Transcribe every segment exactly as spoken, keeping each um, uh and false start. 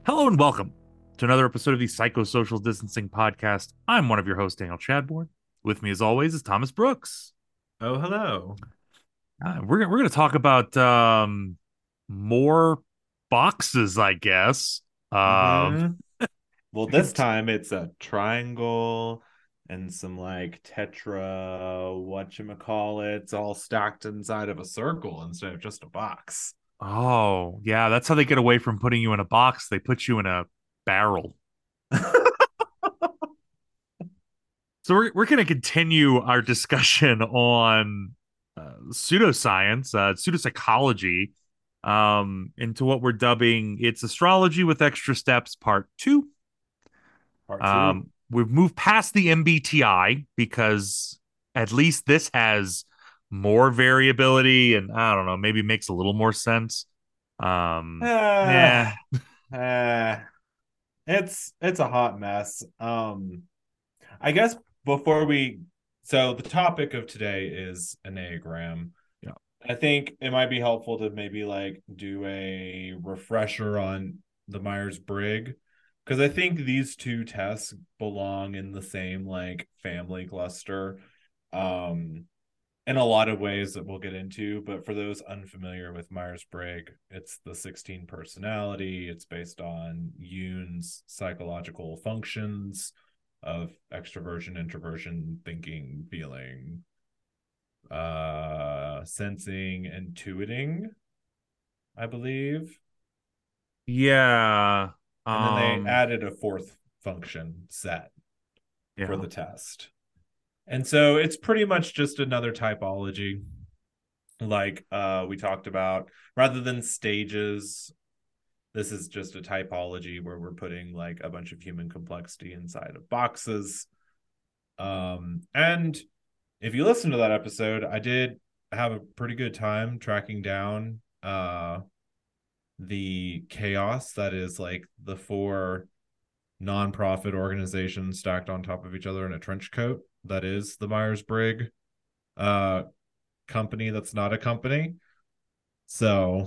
Hello and welcome to another episode of the Psychosocial Distancing Podcast. I'm one of your hosts, Daniel Chadbourne. With me, as always, is Thomas Brooks. Oh, hello. Uh, we're we're going to talk about um, more boxes, I guess. Um, hmm Well, to this cont- time it's a triangle and some like tetra, whatchamacallits, all stacked inside of a circle instead of just a box. oh, yeah, that's how they get away from putting you in a box. They put you in a barrel. So we're we're going to continue our discussion on uh, pseudoscience, uh, pseudopsychology, um, into what we're dubbing "It's Astrology with Extra Steps" Part Two. Part two. Um, we've moved past the M B T I because at least this has more variability, and I don't know, maybe makes a little more sense. Um, yeah, Ah, ah, it's it's a hot mess. Um, I guess before we so the topic of today is Enneagram. yeah, I think it might be helpful to maybe like do a refresher on the Myers-Briggs because I think these two tests belong in the same like family cluster um in a lot of ways that we'll get into, but for those unfamiliar with Myers-Briggs, it's the sixteen personality. It's based on Jung's psychological functions of extroversion, introversion, thinking, feeling, uh sensing, intuiting, I believe. yeah, And then they um, added a fourth function set for yeah. the test. And so it's pretty much just another typology like uh we talked about. Rather than stages, this is just a typology where we're putting like a bunch of human complexity inside of boxes. Um and if you listen to that episode, I did have a pretty good time tracking down uh the chaos that is like the four nonprofit organizations stacked on top of each other in a trench coat that is the Myers-Briggs uh company that's not a company. So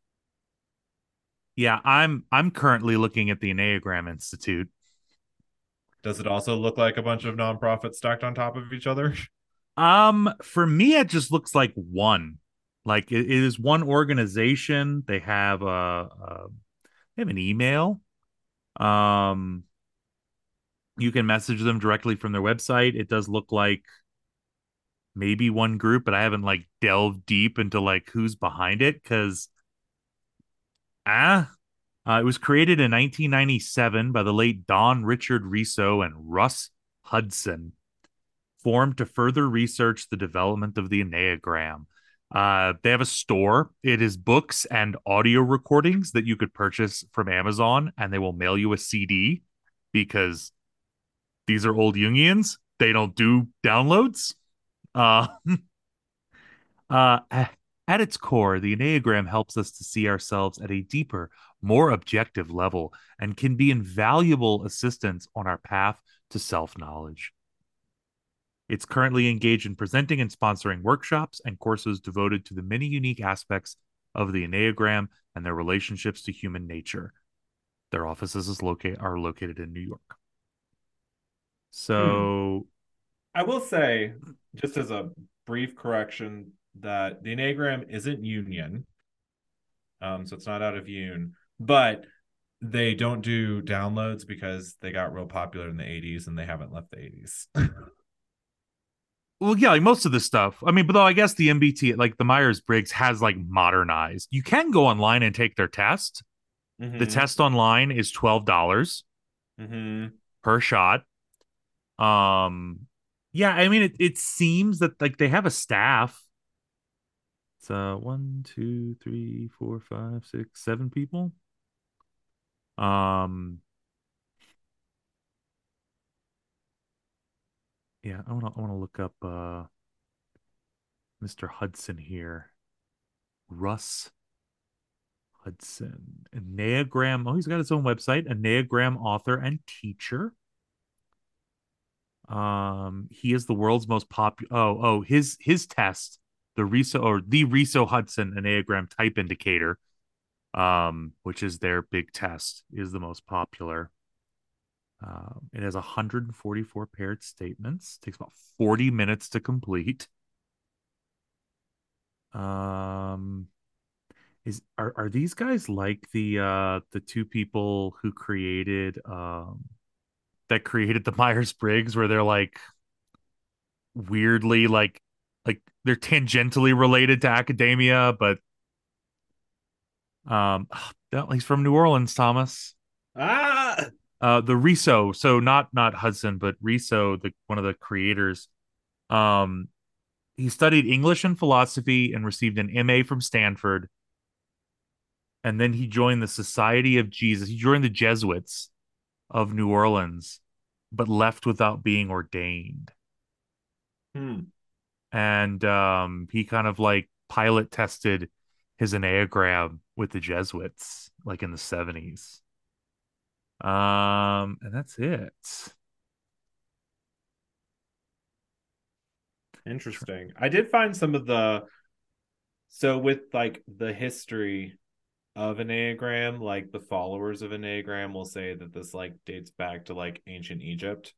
Yeah, I'm I'm currently looking at the Enneagram Institute. does it also look like a bunch of nonprofits stacked on top of each other? Um, for me, it just looks like one. Like it, it is one organization. They have a, a they have an email. Um, you can message them directly from their website. It does look like maybe one group, but I haven't like delved deep into like who's behind it because ah, uh, it was created in nineteen ninety-seven by the late Don Richard Riso and Russ Hudson, formed to further research the development of the Enneagram. Uh, they have a store. It is books and audio recordings that you could purchase from Amazon, and they will mail you a C D because these are old Jungians. They don't do downloads. Uh, uh, at its core, the Enneagram helps us to see ourselves at a deeper, more objective level and can be invaluable assistance on our path to self knowledge. It's currently engaged in presenting and sponsoring workshops and courses devoted to the many unique aspects of the Enneagram and their relationships to human nature. Their offices is locate, are located in New York. Hmm. So, I will say, just as a brief correction, that the Enneagram isn't Union. Um, so it's not out of Union, but they don't do downloads because they got real popular in the eighties and they haven't left the eighties. well, yeah, like most of this stuff. I mean, but though I guess the M B T, like the Myers Briggs, has like modernized. You can go online and take their test. The Mm-hmm. test online is twelve dollars Mm-hmm. per shot. Um, yeah, I mean, it, it seems that like they have a staff. It's uh one, two, three, four, five, six, seven people. Um, yeah, I wanna I wanna look up uh mister Hudson here. Russ Hudson. Enneagram. Oh, he's got his own website, Enneagram author and teacher. Um, he is the world's most popular. Oh, oh, his his test, the Riso or the Riso Hudson Enneagram Type Indicator. um, which is their big test, is the most popular. Um, it has one hundred forty-four paired statements. Takes about forty minutes to complete. Um, is are are these guys like the uh the two people who created um that created the Myers-Briggs, where they're like weirdly like like they're tangentially related to academia, but um oh, he's from New Orleans, Thomas. Ah, Uh the Riso, so not not Hudson, but Riso, the one of the creators. Um he studied English and philosophy and received an M A from Stanford, and then he joined the Society of Jesus. He joined the Jesuits of New Orleans, but left without being ordained. hmm. And um, he kind of like pilot tested his Enneagram with the Jesuits, like in the seventies. Um, and that's it. Interesting. I did find some of the so with like the history of Enneagram, like the followers of Enneagram will say that this like dates back to like ancient Egypt,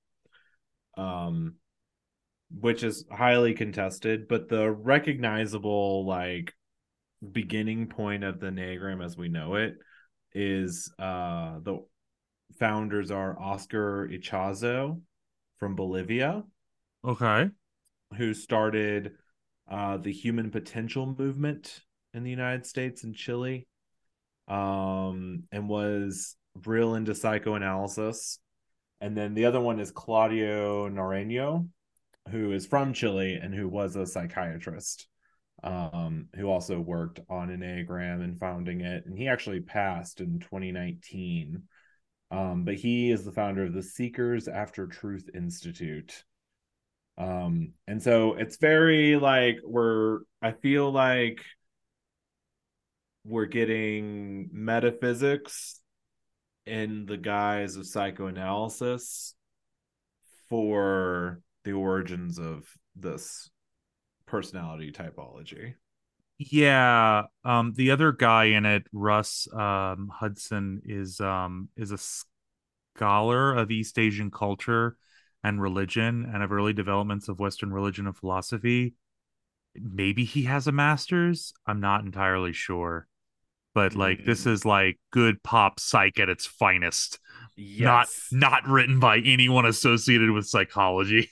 um, which is highly contested. But the recognizable like beginning point of the Enneagram as we know it is uh the founders are Oscar Ichazo from Bolivia, Okay. who started uh, the Human Potential Movement in the United States and Chile, um, and was real into psychoanalysis. And then the other one is Claudio Nareño, who is from Chile and who was a psychiatrist, um, who also worked on Enneagram and founding it. And he actually passed in twenty nineteen. Um, but he is the founder of the Seekers After Truth Institute. Um, and so it's very like we're, I feel like we're getting metaphysics in the guise of psychoanalysis for the origins of this personality typology. Yeah. Um, the other guy in it, Russ um, Hudson, is um is a scholar of East Asian culture and religion and of early developments of Western religion and philosophy. Maybe he has a master's. I'm not entirely sure. But like this Mm, is like good pop psych at its finest. Not yes. not written by anyone associated with psychology.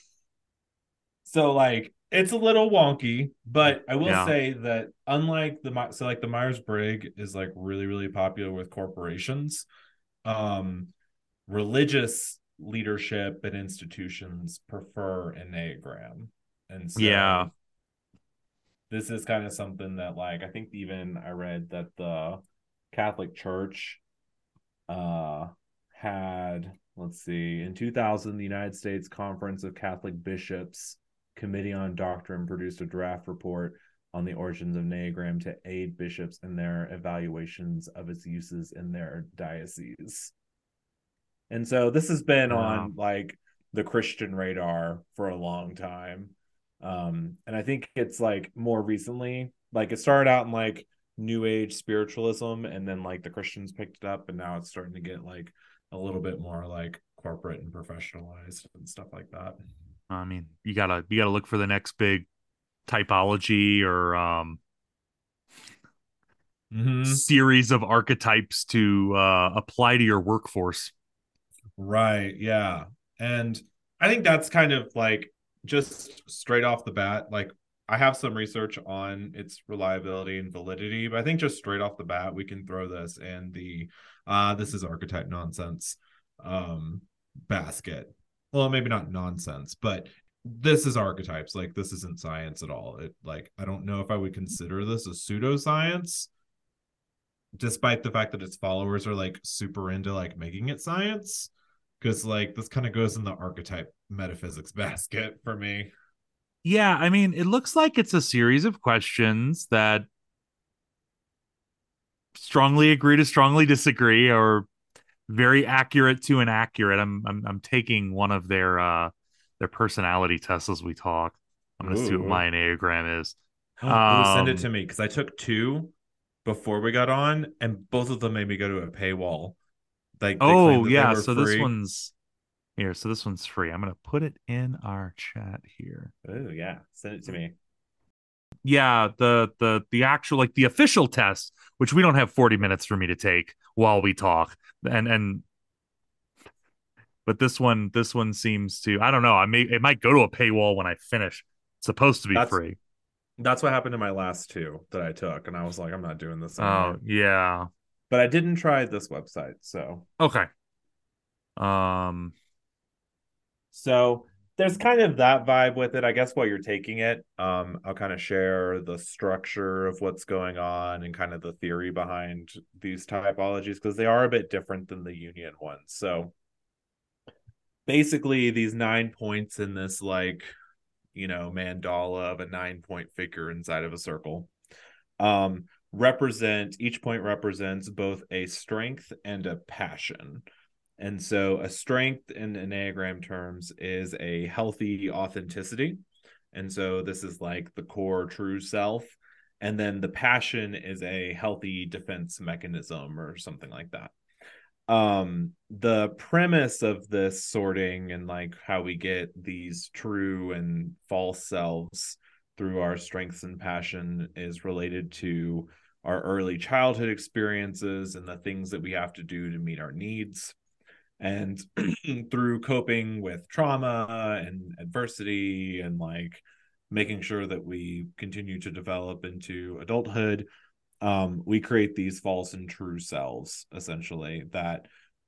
So like it's a little wonky, but I will Yeah. say that unlike the so like the Myers-Briggs is like really really popular with corporations. Um religious leadership and institutions prefer Enneagram. And Yeah. so this is kind of something that like I think even I read that the Catholic Church uh had, let's see, in two thousand the United States Conference of Catholic Bishops Committee on Doctrine produced a draft report on the origins of Enneagram to aid bishops in their evaluations of its uses in their dioceses. And so this has been Yeah. on like the Christian radar for a long time. Um, and I think it's like more recently, like it started out in like new age spiritualism and then like the Christians picked it up and now it's starting to get like a little bit more like corporate and professionalized and stuff like that. I mean, you gotta you gotta look for the next big typology or um Mm-hmm. series of archetypes to uh apply to your workforce. Right. Yeah. And I think that's kind of like just straight off the bat, like I have some research on its reliability and validity, but I think just straight off the bat, we can throw this in the uh this is archetype nonsense um basket. Well, maybe not nonsense, but this is archetypes. Like this isn't science at all. It like I don't know if I would consider this a pseudoscience, despite the fact that its followers are like super into like making it science, because like this kind of goes in the archetype metaphysics basket for me. Yeah, I mean, it looks like it's a series of questions that strongly agree to strongly disagree or very accurate to inaccurate. I'm I'm I'm taking one of their uh their personality tests as we talk. I'm gonna see what Ooh. my Enneagram is. Ooh, send it Um to me because I took two before we got on, and both of them made me go to a paywall. Like they Oh claimed that they yeah, were so this free. one's here. So this one's free. I'm gonna put it in our chat here. Oh yeah, send it to me. Yeah, the the the actual like the official test, which we don't have forty minutes for me to take while we talk. And and but this one this one seems to, I don't know, I may it might go to a paywall when I finish. It's supposed to be That's free. that's what happened to my last two that I took, and I was like, I'm not doing this Oh, anymore. yeah. But I didn't try this website, so Okay. Um so there's kind of that vibe with it. I guess while you're taking it, um, I'll kind of share the structure of what's going on and kind of the theory behind these typologies because they are a bit different than the Jungian ones. So basically, these nine points in this like you know mandala of a nine point figure inside of a circle um represent each point represents both a strength and a passion. And so a strength in Enneagram terms is a healthy authenticity. And so this is like the core true self. And then the passion is a healthy defense mechanism or something like that. Um, the premise of this sorting and like how we get these true and false selves through our strengths and passion is related to our early childhood experiences and the things that we have to do to meet our needs and through coping with trauma and adversity and like making sure that we continue to develop into adulthood, um, we create these false and true selves essentially that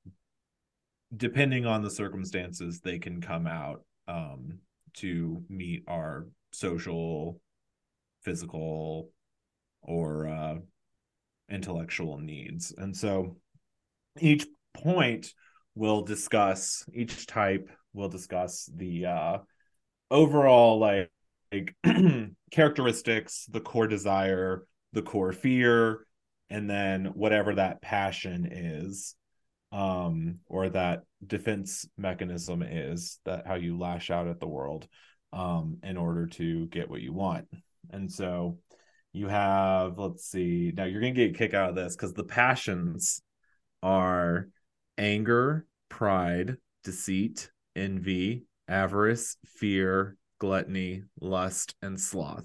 depending on the circumstances they can come out um, to meet our social, physical, or uh, intellectual needs. And so each point will discuss each type will discuss the uh overall like, like characteristics, the core desire, the core fear, and then whatever that passion is, um or that defense mechanism is, that how you lash out at the world um in order to get what you want. And so you have, let's see, now you're gonna get a kick out of this because the passions are anger, pride, deceit, envy, avarice, fear, gluttony, lust, and sloth.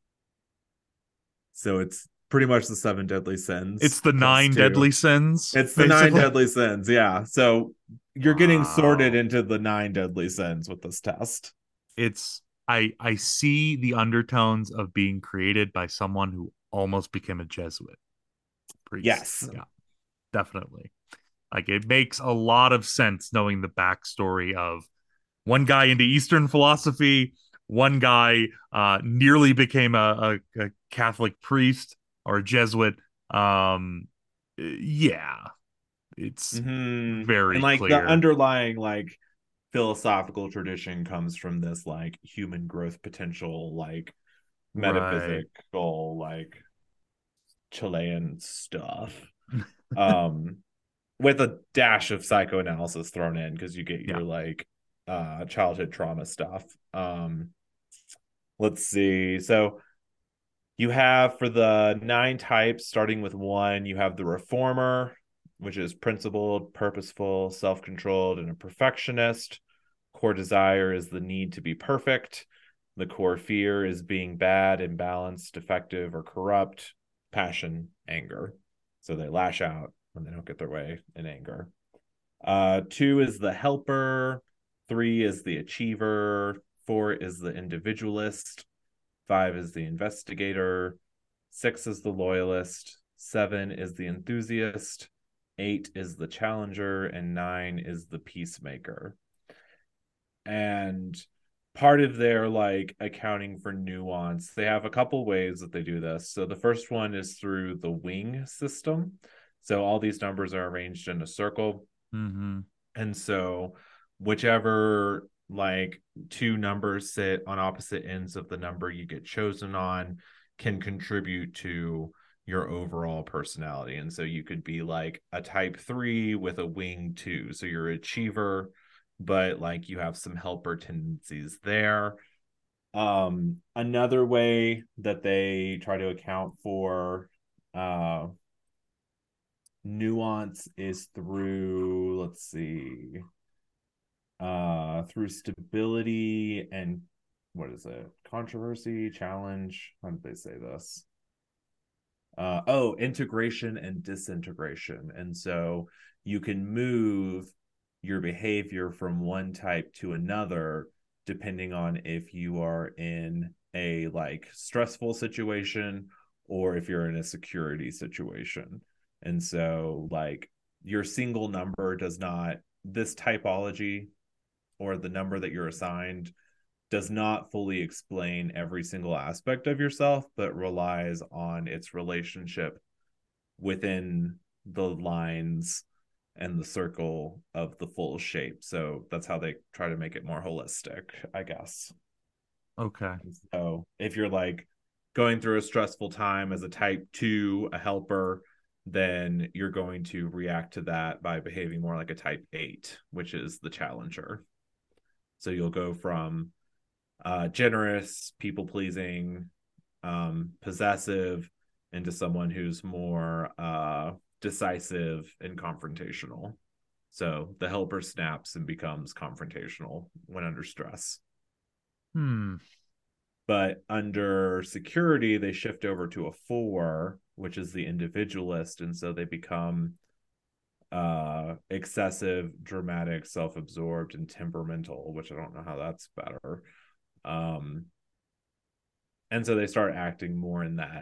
So it's pretty much the seven deadly sins it's the plus nine two. deadly sins, It's the nine basically. deadly sins. Yeah. So you're getting sorted Wow. into the nine deadly sins with this test. It's I I see the undertones of being created by someone who almost became a Jesuit priest. Yes. Yeah, definitely. Like it makes a lot of sense knowing the backstory of one guy into Eastern philosophy, one guy uh, nearly became a, a, a Catholic priest or a Jesuit. Um, yeah, it's Mm-hmm. And very like the clear. underlying like philosophical tradition comes from this like human growth potential, like Right. metaphysical, like Chilean stuff. Um, with a dash of psychoanalysis thrown in because you get Yeah. your like uh childhood trauma stuff. Um, let's see. So you have for the nine types, starting with one, you have the reformer, which is principled, purposeful, self controlled, and a perfectionist. Core desire is the need to be perfect. The core fear is being bad, imbalanced, defective, or corrupt. Passion, anger. So they lash out when they don't get their way in anger. Uh, two is the helper. Three is the achiever. Four is the individualist. Five is the investigator. Six is the loyalist. Seven is the enthusiast. Eight is the challenger. And nine is the peacemaker. And part of their like accounting for nuance, they have a couple ways that they do this. So the first one is through the wing system. So all these numbers are arranged in a circle. Mm-hmm. And so whichever like two numbers sit on opposite ends of the number you get chosen on can contribute to your overall personality. And so you could be like a type three with a wing two. So you're an achiever, but like you have some helper tendencies there. Um, another way that they try to account for Uh, nuance is through, let's see, uh, through stability and what is it? Controversy, challenge. How did they say this? Uh, oh, integration and disintegration. And so you can move your behavior from one type to another depending on if you are in a like stressful situation or if you're in a security situation. And so like your single number does not, this typology or the number that you're assigned does not fully explain every single aspect of yourself, but relies on its relationship within the lines and the circle of the full shape. So that's how they try to make it more holistic, I guess. Okay. So if you're like going through a stressful time as a type two, a helper, then you're going to react to that by behaving more like a type eight, which is the challenger. So you'll go from uh, generous, people pleasing, um, possessive, into someone who's more uh, decisive and confrontational. So the helper snaps and becomes confrontational when under stress. Hmm. But under security, they shift over to a four, which is the individualist. And so they become uh excessive, dramatic, self-absorbed, and temperamental, which I don't know how that's better. Um and so they start acting more in that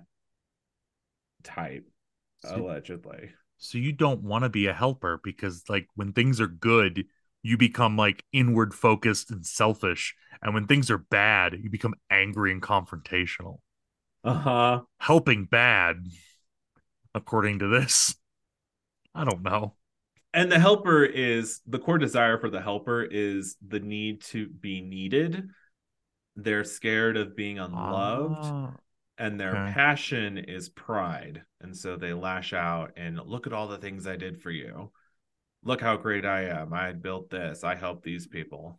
type, So, allegedly. so you don't want to be a helper because like when things are good, you become like inward focused and selfish. And when things are bad, you become angry and confrontational. Uh-huh. Helping bad, according to this. I don't know. And the helper is the core desire for the helper is the need to be needed. They're scared of being unloved, Ah, and their okay. passion is pride. And so they lash out and look at all the things I did for you. Look how great I am. I built this. I helped these people.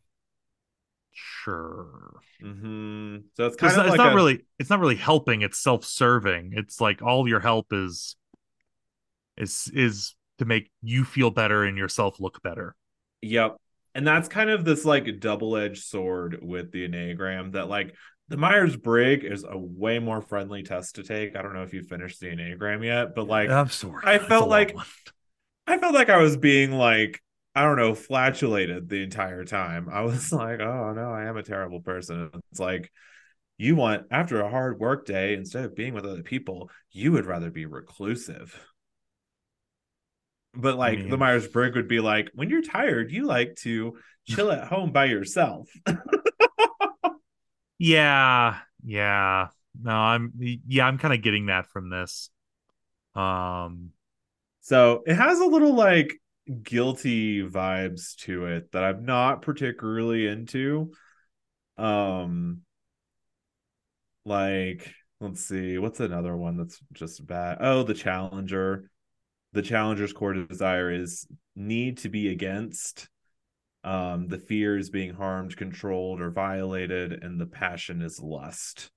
Sure. Mm-hmm. So it's So kind it's of not, it's like not a, really it's not really helping, it's self-serving. It's like all your help is is is to make you feel better and yourself look better. yep. And that's kind of this like double-edged sword with the Enneagram that like the Myers-Briggs is a way more friendly test to take. I don't know if you finished the Enneagram yet, but like I'm sorry. I It's a felt long like one. I felt like I was being like, I don't know, flatulated the entire time. I was like, oh no, I am a terrible person. It's like you want after a hard work day, instead of being with other people, you would rather be reclusive. But I like the mean, Myers Briggs would be like, when you're tired, you like to chill at home by yourself. yeah, yeah. No, I'm yeah, I'm kind of getting that from this. Um, So it has a little like guilty vibes to it that I'm not particularly into. Um, like let's see, what's another one that's just bad? Oh, the Challenger. The Challenger's core desire is need to be against. Um, the fear is being harmed, controlled, or violated, and the passion is lust.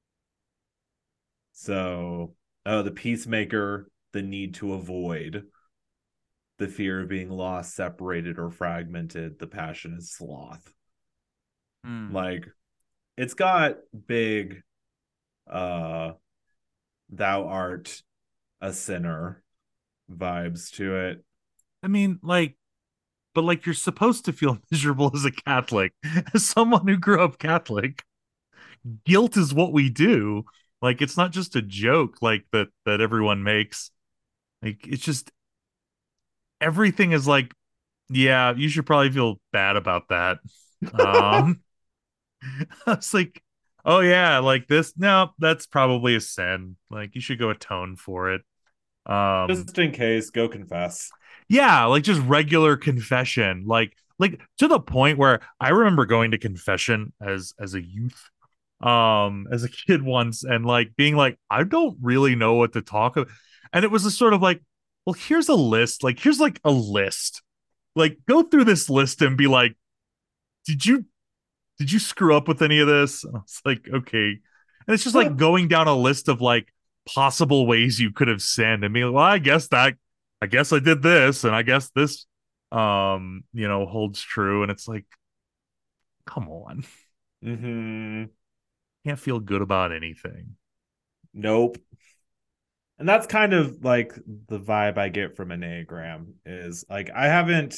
So, oh, the Peacemaker, the need to avoid, the fear of being lost, separated, or fragmented. The passion is sloth. hmm. Like, it's got big, uh, thou art a sinner vibes to it. I mean, like, but like you're supposed to feel miserable as a Catholic. As someone who grew up Catholic, guilt is what we do. Like it's not just a joke like that that everyone makes. Like it's just everything is like, yeah, you should probably feel bad about that. Um I was like, oh yeah, like this. No, that's probably a sin. Like you should go atone for it. Um, Just in case, go confess. yeah, like just regular confession. Like like to the point where I remember going to confession as as a youth, um, as a kid once, and like being like, I don't really know what to talk about. And it was a sort of like, well, here's a list. Like, here's like a list. Like, go through this list and be like, did you did you screw up with any of this? And I was like, okay. And it's just like going down a list of like possible ways you could have sinned. I mean, well, I guess that I guess I did this, and I guess this um, you know, holds true. And it's like, come on. Mm-hmm. Can't feel good about anything. Nope. And that's kind of like the vibe I get from Enneagram is like I haven't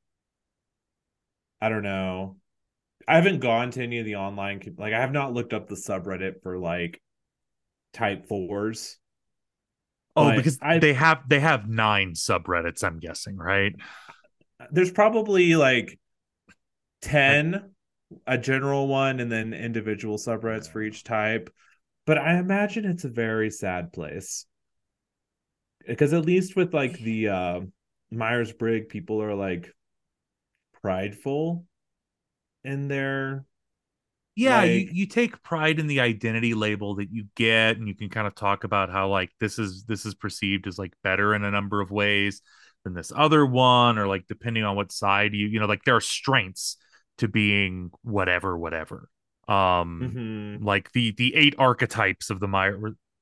I don't know. I haven't gone to any of the online like I have not looked up the subreddit for like type fours, Oh, but because I they have they have nine subreddits, I'm guessing, right? there's probably like Like, ten, a general one and then individual subreddits for each type. But I imagine it's a very sad place. Because at least with like the uh Myers-Briggs, people are like prideful in their yeah, you like you take pride in the identity label that you get, and you can kind of talk about how like this is this is perceived as like better in a number of ways than this other one, or like depending on what side you you know, like there are strengths to being whatever whatever. Um, mm-hmm, like the the eight archetypes of the Myers.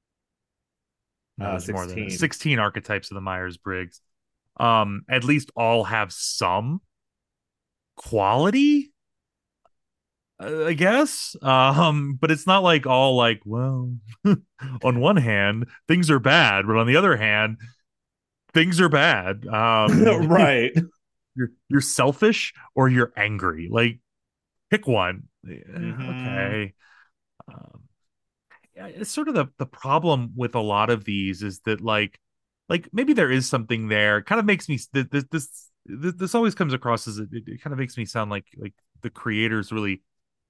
No, uh there's more than that. sixteen. sixteen archetypes of the Myers Briggs. Um, at least all have some quality, uh, I guess. Um, but it's not like all like, well, on one hand, things are bad, but on the other hand, things are bad. Um, Right. you're you're selfish or you're angry. Like, pick one. Yeah, Mm-hmm. okay. Um, yeah, it's sort of the the problem with a lot of these is that like like maybe there is something there. It kind of makes me this this this, this always comes across as it, it kind of makes me sound like like the creators really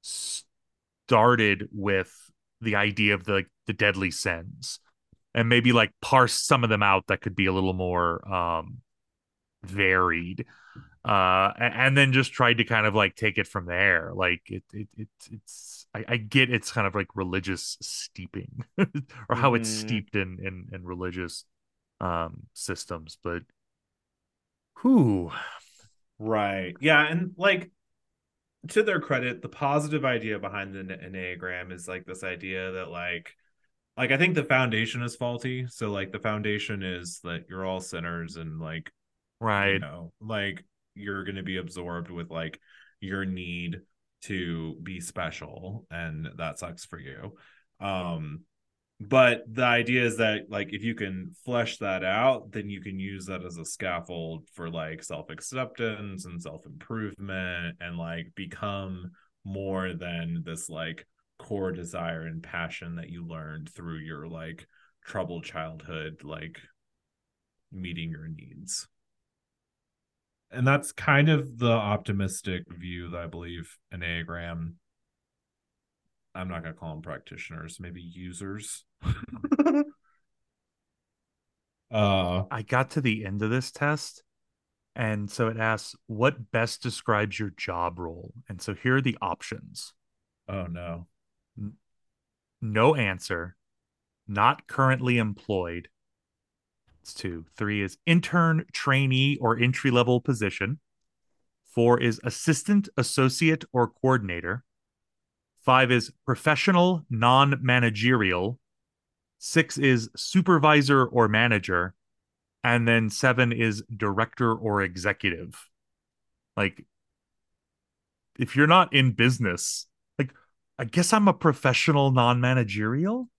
started with the idea of the like, the deadly sins, and maybe like parse some of them out that could be a little more um varied, uh and then just tried to kind of like take it from there. Like it it, it it's I, I get it's kind of like religious steeping or how it's Mm-hmm. steeped in in, in religious um systems, but who Right. Yeah, and like to their credit, the positive idea behind the Enneagram is like this idea that like like I think the foundation is faulty. So like the foundation is that you're all sinners and like you right. know, like you're going to be absorbed with like your need to be special and that sucks for you. Um but the idea is that like if you can flesh that out, then you can use that as a scaffold for like self-acceptance and self-improvement and like become more than this like core desire and passion that you learned through your like troubled childhood, like meeting your needs. And that's kind of the optimistic view that I believe Enneagram. I'm not gonna call them practitioners, maybe users. uh I got to the end of this test, and so it asks what best describes your job role, and so here are the options. oh no. N- no answer, not currently employed. It's two. Three is intern, trainee, or entry level position. Four is assistant, associate, or coordinator. Five is professional, non managerial. Six is supervisor or manager. And then seven is director or executive. Like, if you're not in business, like, I guess I'm a professional, non managerial.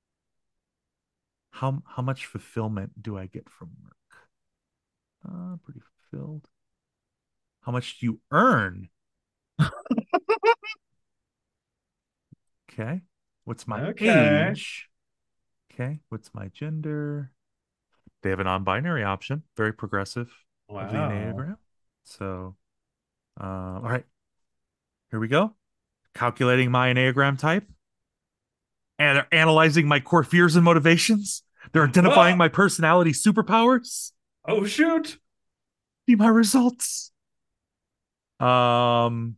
How, how much fulfillment do I get from work? Uh, pretty fulfilled. How much do you earn? Okay. What's my Okay. age? Okay. What's my gender? They have a non-binary option, very progressive of the Wow. Enneagram. So, uh, all right, here we go. Calculating my Enneagram type, and they're analyzing my core fears and motivations. They're identifying Oh, my personality superpowers. oh shoot. See my results. Um,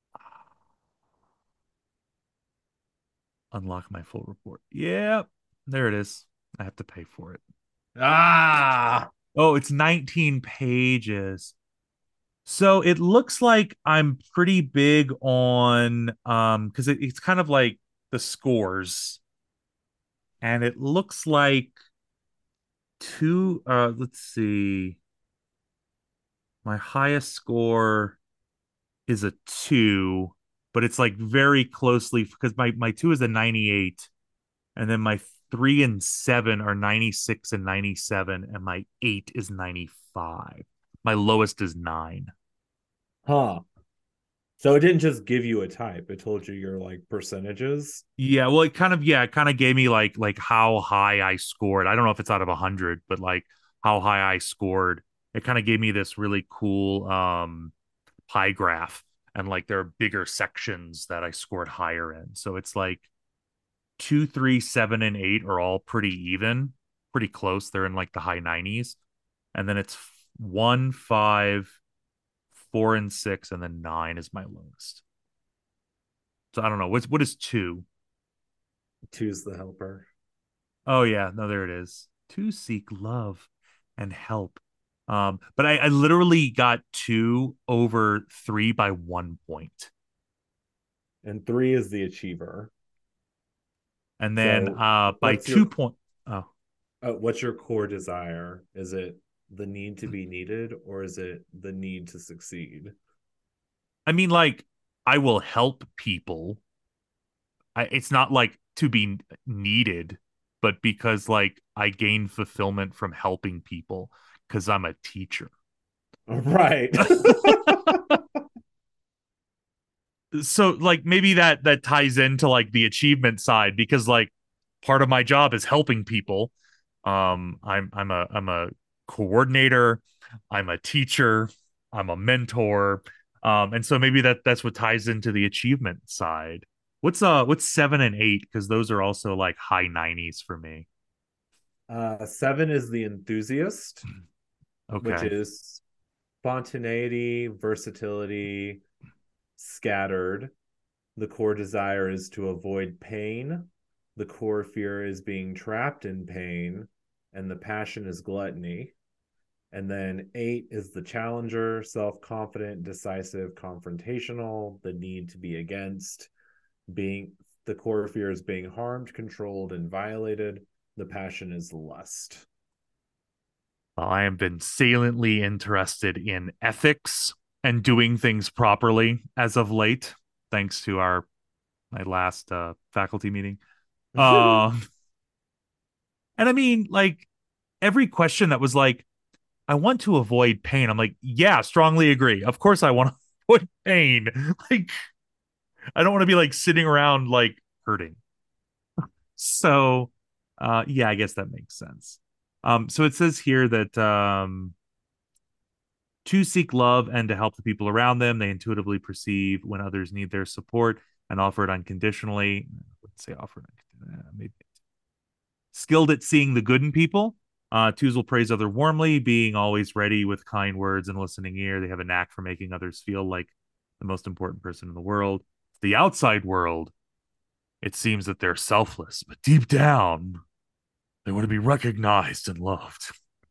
unlock my full report. Yep, there it is. I have to pay for it. Ah. Oh, it's nineteen pages. So it looks like I'm pretty big on um because it, it's kind of like the scores, and it looks like two. Uh, let's see. My highest score is a two, but it's like very closely because my my two is a ninety-eight, and then my three and seven are ninety-six and ninety-seven, and my eight is ninety-five. My lowest is nine. Huh. So it didn't just give you a type, it told you your like percentages. Yeah, well, it kind of yeah, it kind of gave me like like how high I scored. I don't know if it's out of a hundred, but like how high I scored. It kind of gave me this really cool um pie graph, and like there are bigger sections that I scored higher in. So it's like two, three, seven, and eight are all pretty even, pretty close. They're in like the high nineties, and then it's one, five, four, and six, and then nine is my lowest. So I don't know what's what is two. Two's the helper. Oh yeah, no, there it is. To seek love and help. Um, but I, I literally got two over three by one point. And three is the achiever. And then So uh by what's your two point oh uh, what's your core desire? Is it the need to be needed or is it the need to succeed? I mean like I will help people. I, it's not like to be needed, but because like I gain fulfillment from helping people because I'm a teacher. Right. So like maybe that that ties into like the achievement side because like part of my job is helping people. Um, I'm I'm a I'm a coordinator, I'm a teacher, I'm a mentor. Um, and so maybe that that's what ties into the achievement side. What's uh what's seven and eight? Because those are also like high nineties for me. Uh, seven is the enthusiast, which Okay. is spontaneity, versatility, scattered. The core desire is to avoid pain. The core fear is being trapped in pain. And the passion is gluttony. And then eight is the challenger, self confident, decisive, confrontational, the need to be against, being the core fear is being harmed, controlled, and violated. The passion is lust. Well, I have been saliently interested in ethics and doing things properly as of late, thanks to our my last uh, faculty meeting. Uh, and I mean, like every question that was like, I want to avoid pain. I'm like, yeah, strongly agree. Of course, I want to avoid pain. Like, I don't want to be like sitting around like hurting. So, uh, yeah, I guess that makes sense. Um, so it says here that um, to seek love and to help the people around them, they intuitively perceive when others need their support and offer it unconditionally. I wouldn't say offer it, uh, maybe skilled at seeing the good in people. Uh, twos will praise other warmly, being always ready with kind words and listening ear. They have a knack for making others feel like the most important person in the world. The outside world, it seems that they're selfless, but deep down, they want to be recognized and loved.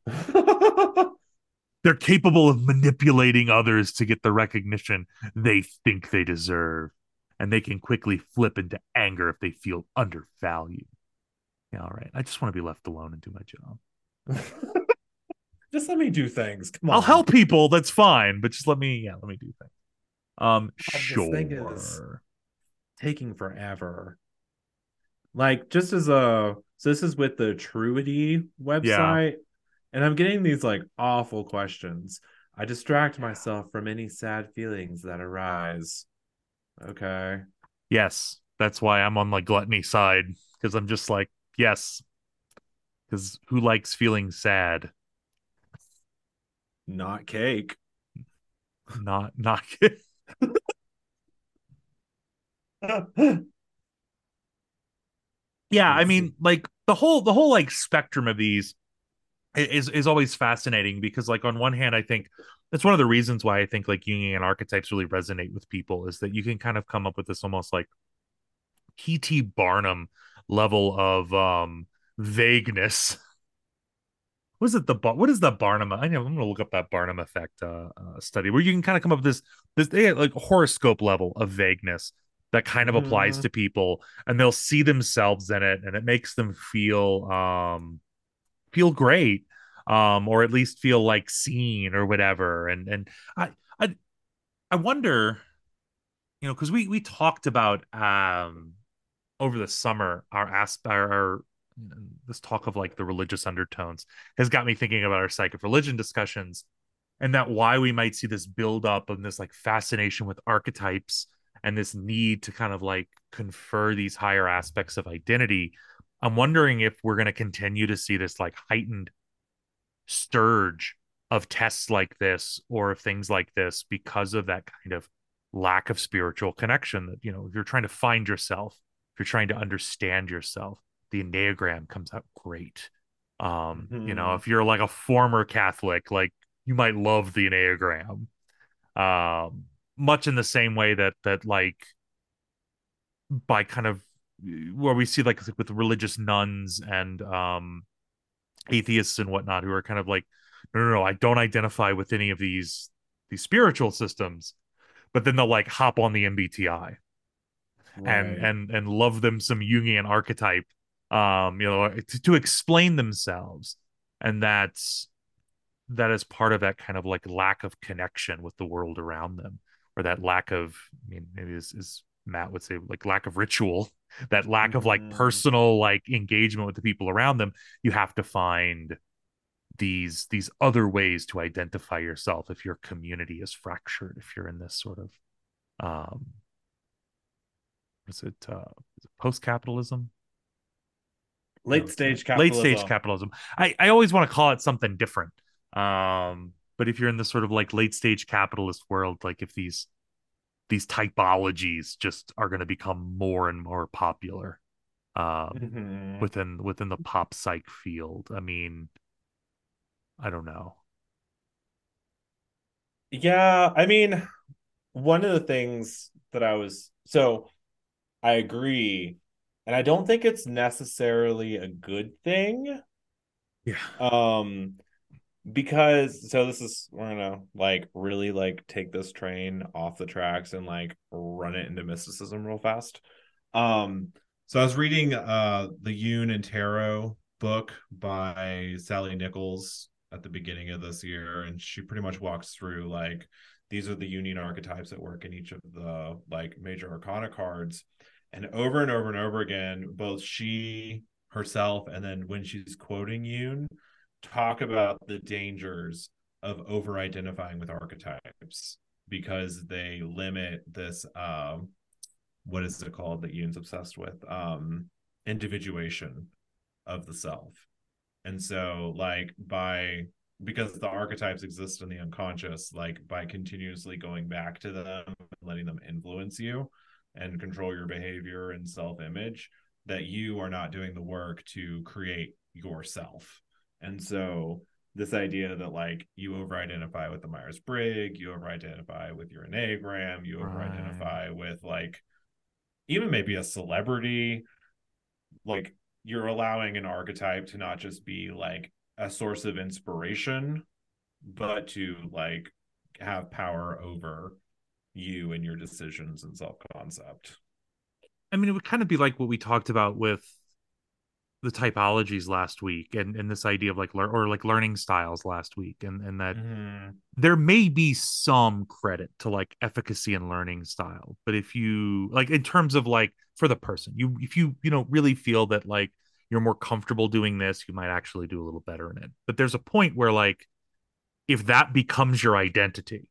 They're capable of manipulating others to get the recognition they think they deserve, and they can quickly flip into anger if they feel undervalued. Yeah, all right. I just want to be left alone and do my job. Just let me do things. Come I'll on. help people. That's fine, but just let me, yeah, let me do things. Um, God, this thing is sure. taking forever. Like, just as a so this is with the Truity Yeah. website, and I'm getting these like awful questions. I distract myself from any sad feelings that arise. Okay. Yes. That's why I'm on the gluttony side because I'm just like, yes, because who likes feeling sad? Not cake. Not, not. Yeah. I Let's mean, see. like the whole, the whole like spectrum of these is is always fascinating because like on one hand I think that's one of the reasons why I think like Jungian archetypes really resonate with people is that you can kind of come up with this almost like P T Barnum level of um vagueness. What is it the what is the Barnum? I know I'm gonna look up that Barnum effect uh, uh study where you can kind of come up with this this they like horoscope level of vagueness. that kind of applies Mm-hmm. to people, and they'll see themselves in it, and it makes them feel um feel great, um or at least feel like seen or whatever. And and I I I wonder, you know, because we we talked about um over the summer our asp our, our this talk of like the religious undertones has got me thinking about our psychic religion discussions, and that why we might see this build up of this like fascination with archetypes and this need to kind of like confer these higher aspects of identity. I'm wondering if we're going to continue to see this like heightened sturge of tests like this or of things like this because of that kind of lack of spiritual connection. That, you know, if you're trying to find yourself, if you're trying to understand yourself, the Enneagram comes out great. Um, you know, Mm-hmm. if you're like a former Catholic, like you might love the Enneagram. Um, much in the same way that that like by kind of where we see like with religious nuns and um atheists and whatnot who are kind of like, no, no, no, I don't identify with any of these these spiritual systems, but then they'll like hop on the M B T I and Right. and and love them some Jungian archetype, um, you know, to, to explain themselves, and that's that is part of that kind of like lack of connection with the world around them, or that lack of, I mean, maybe as, as Matt would say, like lack of ritual, that lack of like Mm-hmm. personal like engagement with the people around them. You have to find these these other ways to identify yourself if your community is fractured, if you're in this sort of um is it uh is it post-capitalism, no, Late it's not stage late stage capitalism. capitalism. I i always want to call it something different, um but if you're in this sort of like late stage capitalist world, like if these these typologies just are going to become more and more popular um Mm-hmm. within within the pop psych field. I mean, I don't know. Yeah, I mean, one of the things that I was so I agree, and I don't think it's necessarily a good thing. Yeah. Um, because so this is we're gonna like really like take this train off the tracks and like run it into mysticism real fast. Um, so I was reading uh the Yoon and Tarot book by Sally Nichols at the beginning of this year, and she pretty much walks through like these are the Jungian archetypes that work in each of the like major arcana cards. And over and over and over again, both she herself and then when she's quoting Yoon talk about the dangers of over identifying with archetypes because they limit this um what is it called that Yoon's obsessed with? Um individuation of the self. And so like by because the archetypes exist in the unconscious, like by continuously going back to them and letting them influence you and control your behavior and self-image, that you are not doing the work to create yourself. And so this idea that like you over identify with the Myers-Briggs, you over identify with your Enneagram, you over Right. identify with like even maybe a celebrity, like you're allowing an archetype to not just be like a source of inspiration, but to like have power over you and your decisions and self concept. I mean, it would kind of be like what we talked about with the typologies last week, and and this idea of like lear- or like learning styles last week, and and that Mm-hmm. there may be some credit to like efficacy and learning style, but if you like in terms of like for the person, you if you you know really feel that like you're more comfortable doing this, you might actually do a little better in it. But there's a point where like if that becomes your identity,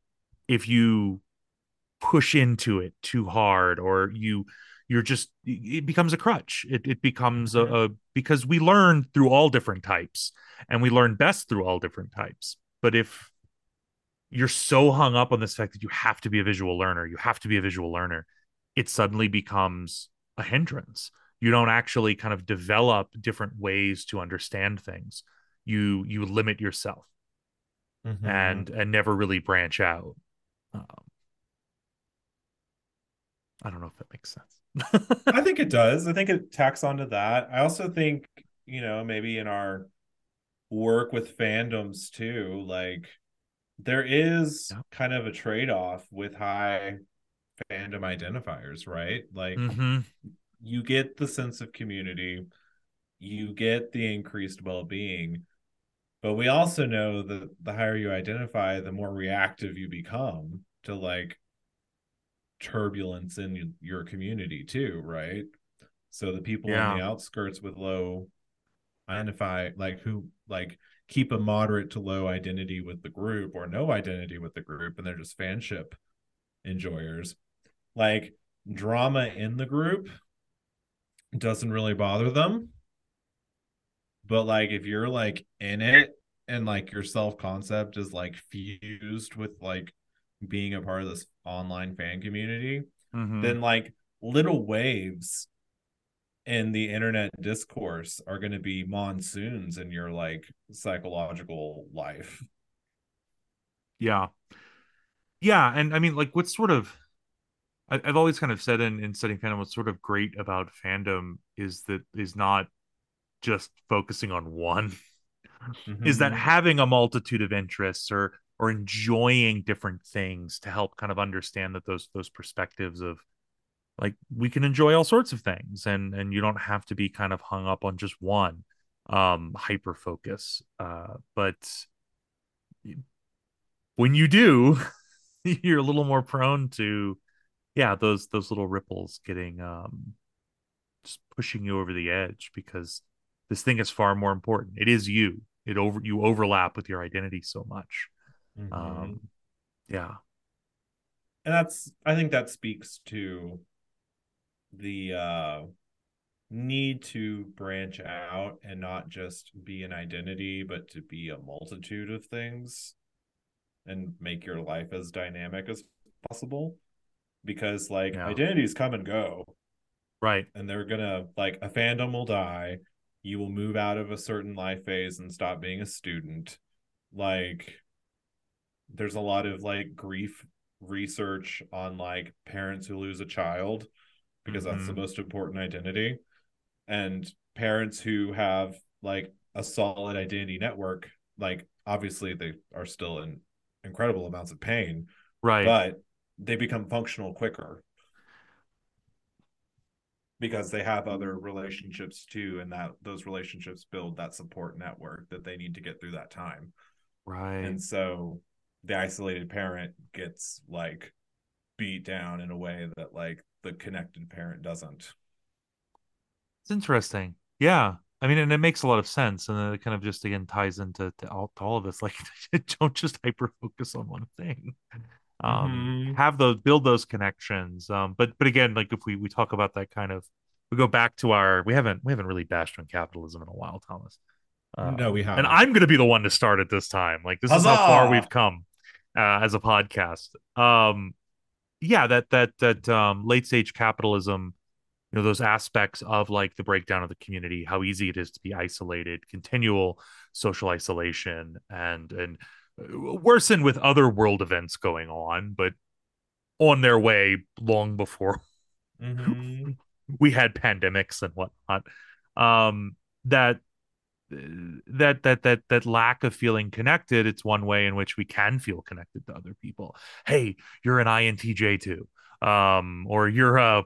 if you push into it too hard, or you you're just it becomes a crutch. It, it becomes a, Mm-hmm. a because we learn through all different types, and we learn best through all different types. But if you're so hung up on this fact that you have to be a visual learner, you have to be a visual learner, it suddenly becomes a hindrance. You don't actually kind of develop different ways to understand things. You you limit yourself Mm-hmm. and and never really branch out. um, I don't know if that makes sense. I think it does. I think it tacks onto that. I also think, you know, maybe in our work with fandoms too, like there is Yeah. kind of a trade off with high fandom identifiers, right? Like Mm-hmm. you get the sense of community, you get the increased well-being, but we also know that the higher you identify, the more reactive you become to like turbulence in your community too, right? So the people on the Yeah. outskirts with low identify, like who like keep a moderate to low identity with the group or no identity with the group, and they're just fanship enjoyers. Like drama in the group doesn't really bother them, but like if you're like in it and like your self concept is like fused with like being a part of this online fan community, Mm-hmm. then like little waves in the internet discourse are going to be monsoons in your like psychological life. Yeah. Yeah. And I mean, like, what's sort of, I, I've always kind of said in, in studying fandom, what's sort of great about fandom is that is not just focusing on one, is that Mm-hmm. having a multitude of interests or or enjoying different things to help kind of understand that those those perspectives of like we can enjoy all sorts of things and and you don't have to be kind of hung up on just one um hyper focus uh but when you do you're a little more prone to yeah those those little ripples getting um just pushing you over the edge because this thing is far more important. It is you. It over you overlap with your identity so much. Mm-hmm. Um, yeah, And that's, I think that speaks to the uh need to branch out and not just be an identity, but to be a multitude of things and make your life as dynamic as possible. Because like yeah, identities come and go, right, and they're gonna like a fandom will die. You will move out of a certain life phase and stop being a student. Like there's a lot of like grief research on like parents who lose a child because that's the mm-hmm. most important identity, and parents who have like a solid identity network, like obviously they are still in incredible amounts of pain, Right, but they become functional quicker because they have other relationships too, and that those relationships build that support network that they need to get through that time. right. And so the isolated parent gets like beat down in a way that like the connected parent doesn't. It's interesting. Yeah, I mean, and it makes a lot of sense, and then it kind of just again ties into to all, to all of this. Like, don't just hyper focus on one thing. Um, Mm-hmm. have those build those connections. Um, but but again, like if we we talk about that kind of, we go back to our we haven't we haven't really bashed on capitalism in a while, Thomas. No, we Um, and haven't. I'm going to be the one to start it this time. Like this is how far we've Huzzah! come uh, as a podcast. Um, yeah, that that that um, late stage capitalism, you know, those aspects of like the breakdown of the community, how easy it is to be isolated, continual social isolation, and and uh, worsen with other world events going on, but on their way long before Mm-hmm. we had pandemics and whatnot. Um, that that that that that lack of feeling connected, it's one way in which we can feel connected to other people. Hey, you're an I N T J too, um or you're a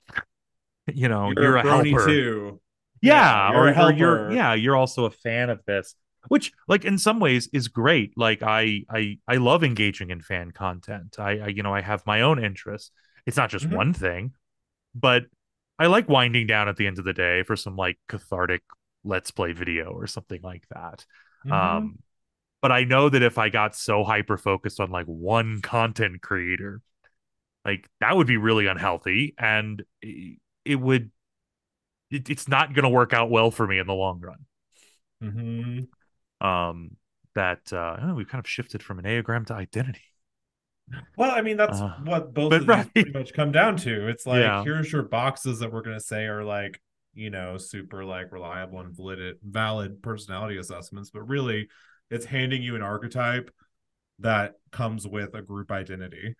you know You're you're a a brony helper. too. Yeah, Yeah, you're a or or you're helper. yeah you're also a fan of this, which like in some ways is great. Like i i i love engaging in fan content. I, I you know I have my own interests. It's not just Mm-hmm. one thing, but I like winding down at the end of the day for some like cathartic let's play video or something like that. Mm-hmm. Um, but I know that if I got so hyper focused on like one content creator, like that would be really unhealthy, and it would it, it's not going to work out well for me in the long run. Mm-hmm. Um, that uh, oh, we've kind of shifted from an enneagram to identity. Well, I mean, that's Uh, what both but of these right, pretty much come down to. It's like, yeah, here's your boxes that we're going to say are like, you know, super like reliable and valid, valid personality assessments, but really it's handing you an archetype that comes with a group identity.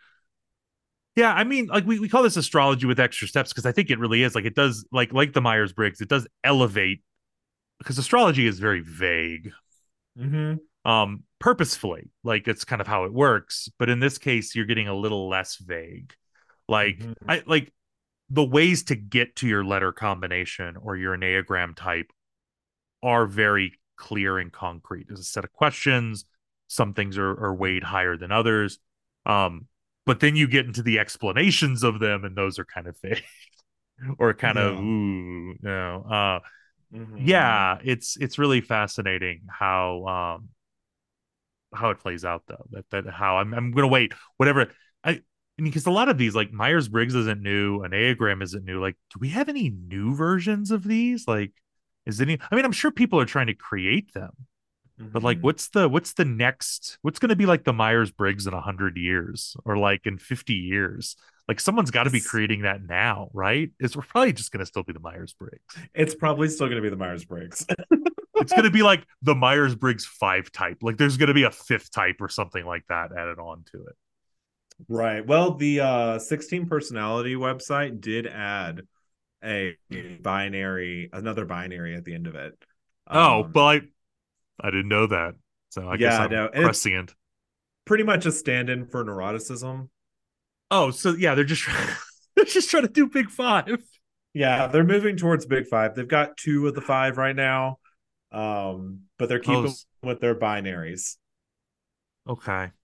yeah. I mean, like we, we call this astrology with extra steps because I think it really is like it does like like the Myers Briggs. It does elevate because astrology is very vague, Mm-hmm. um, purposefully. Like it's kind of how it works. But in this case, you're getting a little less vague. Like Mhm. I like the ways to get to your letter combination or your enneagram type are very clear and concrete. There's a set of questions. Some things are, are weighed higher than others. Um, but then you get into the explanations of them, and those are kind of vague or kind of Yeah. ooh, no. Uh, Hmm. yeah, it's it's really fascinating how um how it plays out though. That that how I'm I'm gonna wait whatever I. I mean, because a lot of these, like Myers Briggs isn't new, Enneagram isn't new. Like, do we have any new versions of these? Like, is any? I mean, I'm sure people are trying to create them, but like, Hmm. what's the what's the next? What's going to be like the Myers Briggs in a hundred years or like in fifty years? Like, someone's got to be It's creating that now, right? It's probably just going to still be the Myers Briggs. it's probably still going to be the Myers Briggs. It's going to be like the Myers Briggs five type. Like, there's going to be a fifth type or something like that added on to it. Right. Well, the uh sixteen personality website did add a binary, another binary at the end of it. Oh, but Um, I, I didn't know that. So I guess yeah, I'm no, and it's prescient. pretty much a stand-in for neuroticism. Oh, so yeah, they're just they're just trying to do Big Five. Yeah, they're moving towards Big Five. They've got two of the five right now, um, but they're Oh, keeping with their binaries. okay.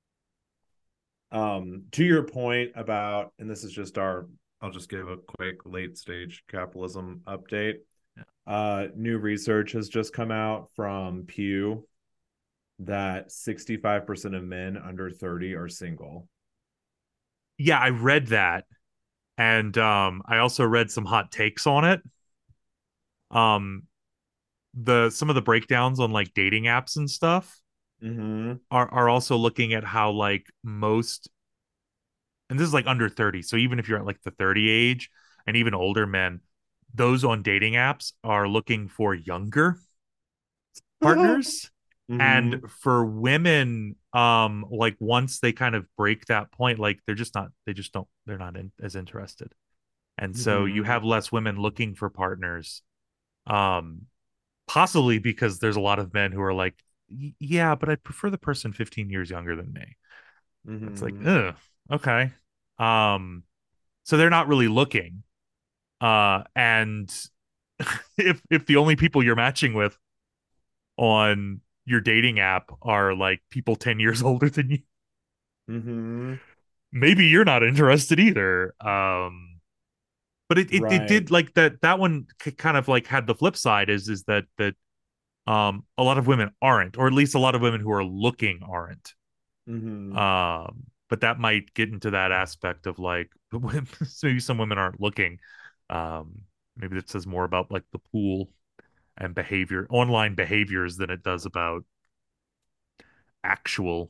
Um, to your point about, and this is just our, I'll just give a quick late stage capitalism update. Yeah. Uh, new research has just come out from Pew that sixty-five percent of men under thirty are single. Yeah, I read that, and um, I also read some hot takes on it. Um, the some of the breakdowns on like dating apps and stuff Mm-hmm. are are also looking at how like most, and this is like under thirty. So even if you're at like the thirty age and even older men, those on dating apps are looking for younger partners. And Mm-hmm. for women, um, like once they kind of break that point, like they're just not, they just don't, they're not in, as interested. And so you Mm-hmm. have less women looking for partners, um, possibly because there's a lot of men who are like, yeah, but I'd prefer the person fifteen years younger than me. It's like, Mm-hmm. ugh, okay. Um, so they're not really looking. Uh, and if if the only people you're matching with on your dating app are like people ten years older than you, Mm-hmm. maybe you're not interested either. Um, but it, it, it Right. did like that, that one kind of like had the flip side is, is that, that, um, a lot of women aren't, or at least a lot of women who are looking aren't. Mm-hmm. Um, but that might get into that aspect of like, maybe some women aren't looking. Um, maybe it says more about like the pool and behavior, online behaviors than it does about actual.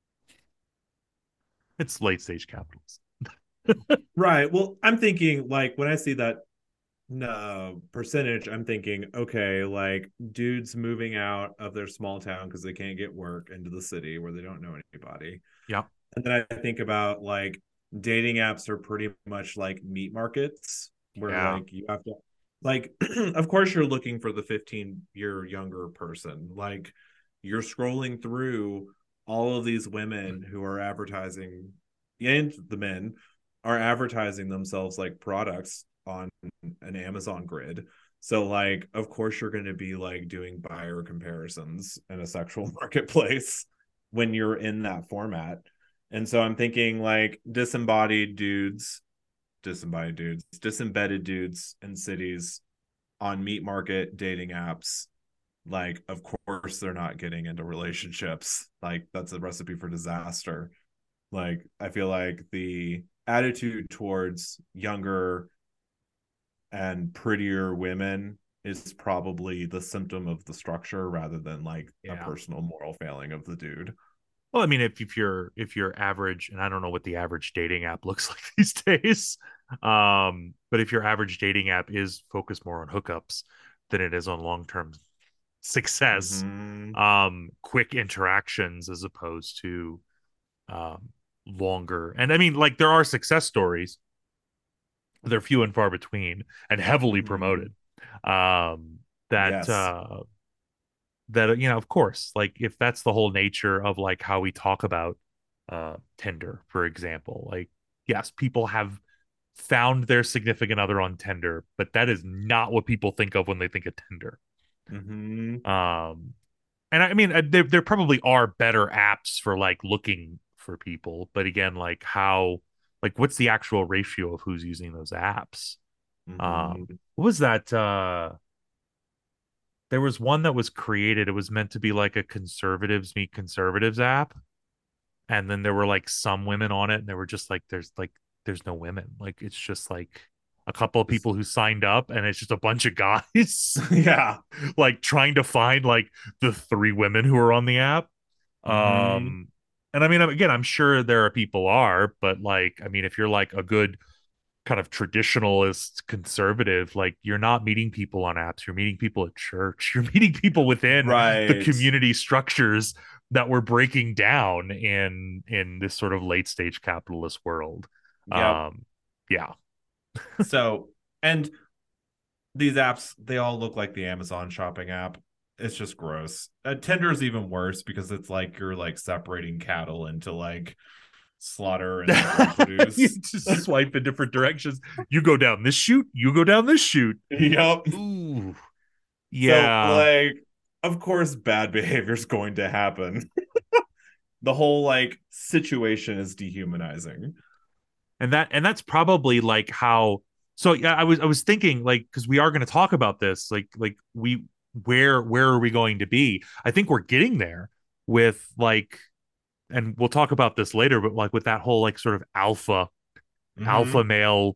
It's late stage capitalism. Right. Well, I'm thinking like when I see that no percentage, I'm thinking, okay, like dudes moving out of their small town because they can't get work into the city where they don't know anybody. Yeah. And then I think about like dating apps are pretty much like meat markets where Yeah. like you have to like of course you're looking for the fifteen year younger person. Like you're scrolling through all of these women who are advertising and the men are advertising themselves like products on an Amazon grid. So like of course you're going to be like doing buyer comparisons in a sexual marketplace when you're in that format. And so I'm thinking like disembodied dudes, disembodied dudes, disembedded dudes in cities on meat market dating apps. Like, of course, they're not getting into relationships. Like, that's a recipe for disaster. Like, I feel like the attitude towards younger and prettier women is probably the symptom of the structure rather than like a Yeah. personal moral failing of the dude. Well, I mean, if, if you're if you're average, and I don't know what the average dating app looks like these days, um, but if your average dating app is focused more on hookups than it is on long term success, Mm-hmm. um, quick interactions as opposed to um longer. And I mean, like there are success stories, they're few and far between and heavily Mm-hmm. promoted. Um, that Yes. uh that you know, of course, like if that's the whole nature of like how we talk about uh Tinder, for example, like yes, people have found their significant other on Tinder, but that is not what people think of when they think of Tinder. Mm-hmm. Um, and I mean, uh, there there probably are better apps for like looking for people, but again, like how, like what's the actual ratio of who's using those apps? Um, Mm-hmm. what was that? Uh, there was one that was created. It was meant to be like a conservatives meet conservatives app, and then there were like some women on it, and they were just like, there's like there's no women. Like it's just like a couple of people who signed up, and it's just a bunch of guys Yeah. like trying to find like the three women who are on the app. Mm-hmm. Um, and I mean, again, I'm sure there are people are, but like, I mean, if you're like a good kind of traditionalist conservative, like you're not meeting people on apps, you're meeting people at church, you're meeting people within the Right. community structures that we're breaking down in in this sort of late stage capitalist world. Yep. Um, yeah. So, and these apps, they all look like the Amazon shopping app. It's just gross. Uh, Tinder is even worse because it's like you're like separating cattle into like slaughter and like You reproduce. just swipe in different directions. You go down this chute, you go down this chute. Yep. Ooh, So yeah. like, of course, bad behavior is going to happen. The whole like situation is dehumanizing. And that and that's probably like how, so yeah, I was I was thinking like, because we are going to talk about this, like like we, where where are we going to be? I think we're getting there with like, and we'll talk about this later, but like with that whole like sort of alpha alpha Mm-hmm. male,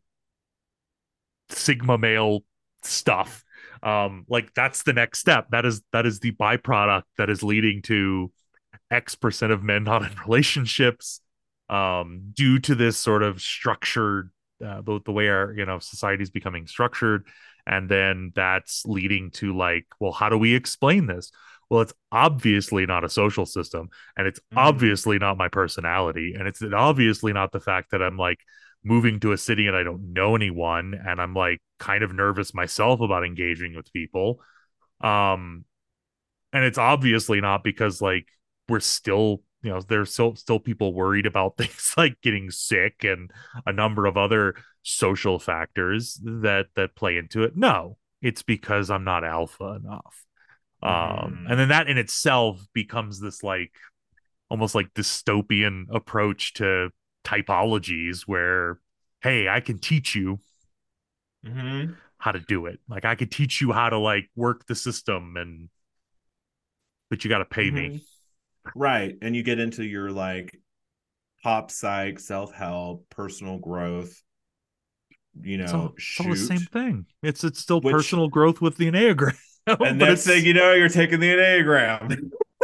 sigma male stuff. Um, like that's the next step. That is that is the byproduct that is leading to X percent of men not in relationships, um, due to this sort of structured, uh, the, the way our, you know, society is becoming structured. And then that's leading to like, well, how do we explain this? Well, it's obviously not a social system, and it's Mm-hmm. obviously not my personality, and it's obviously not the fact that I'm like moving to a city and I don't know anyone, and I'm like kind of nervous myself about engaging with people. Um, and it's obviously not because like we're still, you know, there's still still people worried about things like getting sick and a number of other social factors that that play into it. No, it's because I'm not alpha enough. Um, Mm-hmm. and then that in itself becomes this like almost like dystopian approach to typologies where, hey, I can teach you Mm-hmm. how to do it. Like I could teach you how to like work the system, and but you got to pay me. Mm-hmm. Right. And you get into your like pop psych, self-help, personal growth, you It's all know, it's all the same shoot, thing. It's it's still which personal growth with the Enneagram, and but next thing it's you know, you're taking the Enneagram.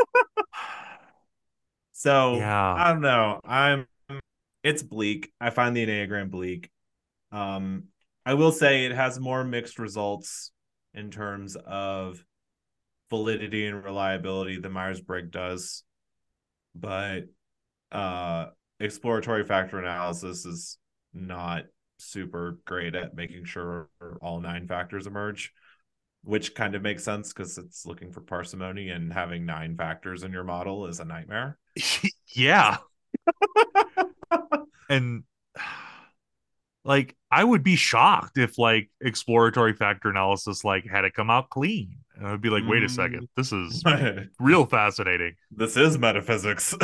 So yeah. I don't know. I'm it's bleak. I find the Enneagram bleak. Um, I will say it has more mixed results in terms of validity and reliability than Myers-Briggs does, but uh, exploratory factor analysis is not super great at making sure all nine factors emerge, which kind of makes sense because it's looking for parsimony, and having nine factors in your model is a nightmare. Yeah. And like I would be shocked if like exploratory factor analysis like had it come out clean. And I'd be like, wait a second, Mm. this is real fascinating. This is metaphysics.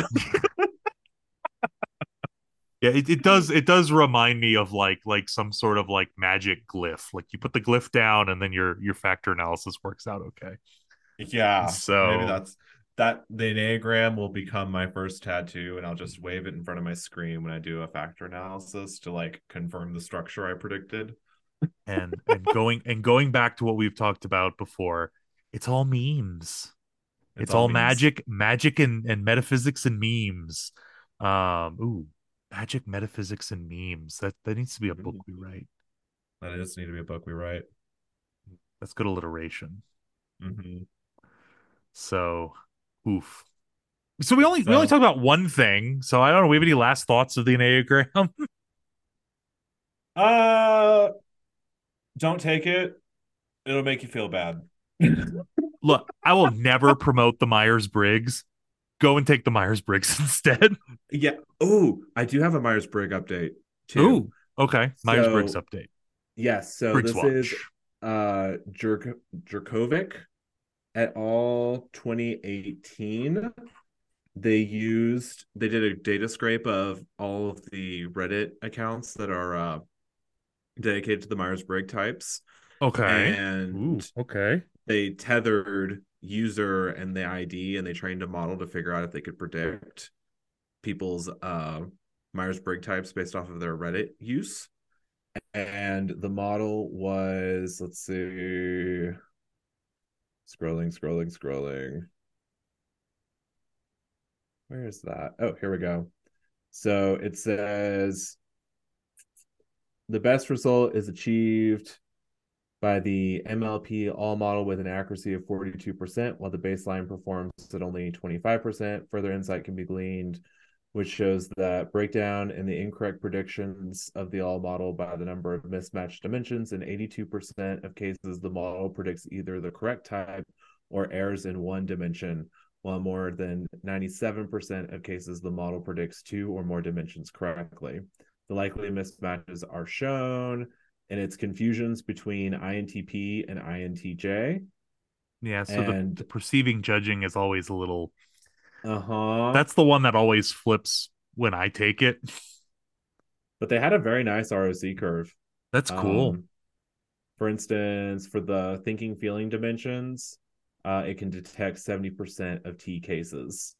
Yeah, it, it does it does remind me of like like some sort of like magic glyph. Like you put the glyph down and then your your factor analysis works out okay. Yeah, maybe So, that's that. The Enneagram will become my first tattoo, and I'll just wave it in front of my screen when I do a factor analysis to like confirm the structure I predicted. and and going and going back to what we've talked about before, it's all memes. It's It's all all memes. magic, magic and, and metaphysics and memes. Um, ooh, magic, metaphysics, and memes. That that needs to be a book Mm-hmm. we write. That just need to be a book we write. That's good alliteration. Mm-hmm. So, oof. So we only we only So, talked about one thing. So I don't know. We have any last thoughts of the Enneagram? uh, don't take it. It'll make you feel bad. Look, I will never promote the Myers Briggs. Go and take the Myers Briggs instead. Yeah. Oh, I do have a Myers Briggs update. too. Ooh, okay. Myers-Briggs So update. yes, so Briggs this is watch. uh Jerk Jerkovic et al. twenty eighteen. They used they did a data scrape of all of the Reddit accounts that are uh, dedicated to the Myers-Briggs types, Okay. Ooh, and okay. they tethered user and the I D, and they trained a model to figure out if they could predict people's uh, Myers-Briggs types based off of their Reddit use. And the model was, let's see, scrolling, scrolling, scrolling. Where is that? Oh, here we go. So it says the best result is achieved by the M L P all model with an accuracy of forty-two percent, while the baseline performs at only twenty-five percent. Further insight can be gleaned, which shows that breakdown in the incorrect predictions of the all model by the number of mismatched dimensions. In eighty-two percent of cases, the model predicts either the correct type or errors in one dimension, while more than ninety-seven percent of cases, the model predicts two or more dimensions correctly. The likely mismatches are shown, and it's confusions between I N T P and I N T J. Yeah, so the, the And perceiving judging is always a little, uh-huh. that's the one that always flips when I take it. But they had a very nice R O C curve. That's cool. Um, for instance, for the thinking feeling dimensions, uh, it can detect seventy percent of T cases.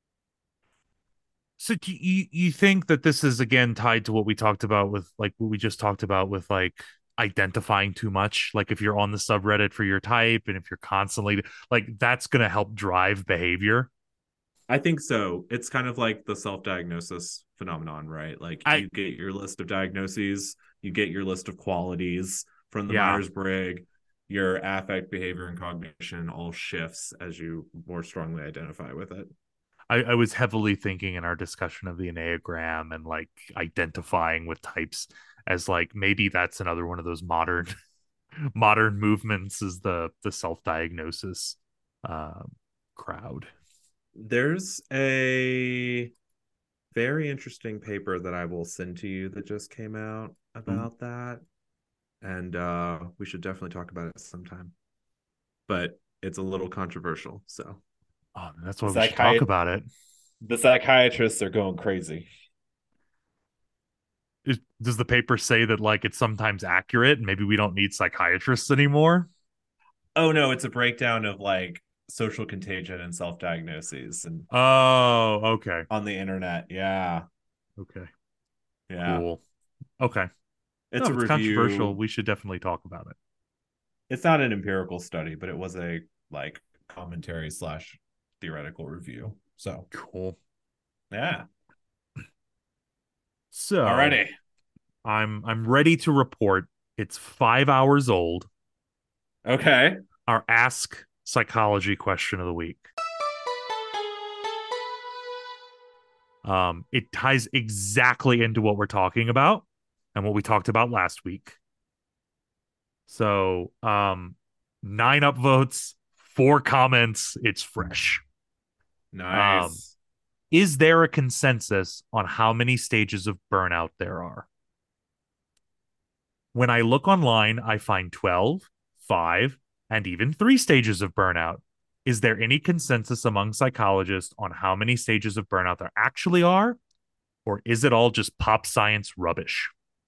So do you you think that this is again tied to what we talked about with like what we just talked about with like identifying too much? Like if you're on the subreddit for your type and if you're constantly like that's gonna help drive behavior. I think so. It's kind of like the self-diagnosis phenomenon, right? Like I you get your list of diagnoses, you get your list of qualities from the yeah. Myers-Briggs, your affect, behavior, and cognition all shifts as you more strongly identify with it. I, I was heavily thinking in our discussion of the Enneagram and like identifying with types as like maybe that's another one of those modern modern movements is the the self-diagnosis uh, crowd. There's a very interesting paper that I will send to you that just came out Ooh. about that. And uh, we should definitely talk about it sometime. But it's a little controversial. So Oh, that's the why we should talk psychiat- about it. the psychiatrists are going crazy. Is, does the paper say that like it's sometimes accurate and maybe we don't need psychiatrists anymore? Oh no, it's a breakdown of like social contagion and self-diagnoses and Oh, okay. on the internet. Yeah. Okay. Yeah. Cool. Okay. No, It's if a it's controversial, review. we should definitely talk about it. It's not an empirical study, but it was a like commentary slash theoretical review. So Cool. yeah. So Alrighty. I'm I'm ready to report. It's five hours old. Okay. Our Ask Psychology question of the week. Um, it ties exactly into what we're talking about and what we talked about last week. So, um, nine upvotes, four comments. It's fresh. Um, Nice. is there a consensus on how many stages of burnout there are? When I look online, I find twelve, five, and even three stages of burnout. Is there any consensus among psychologists on how many stages of burnout there actually are? Or is it all just pop science rubbish?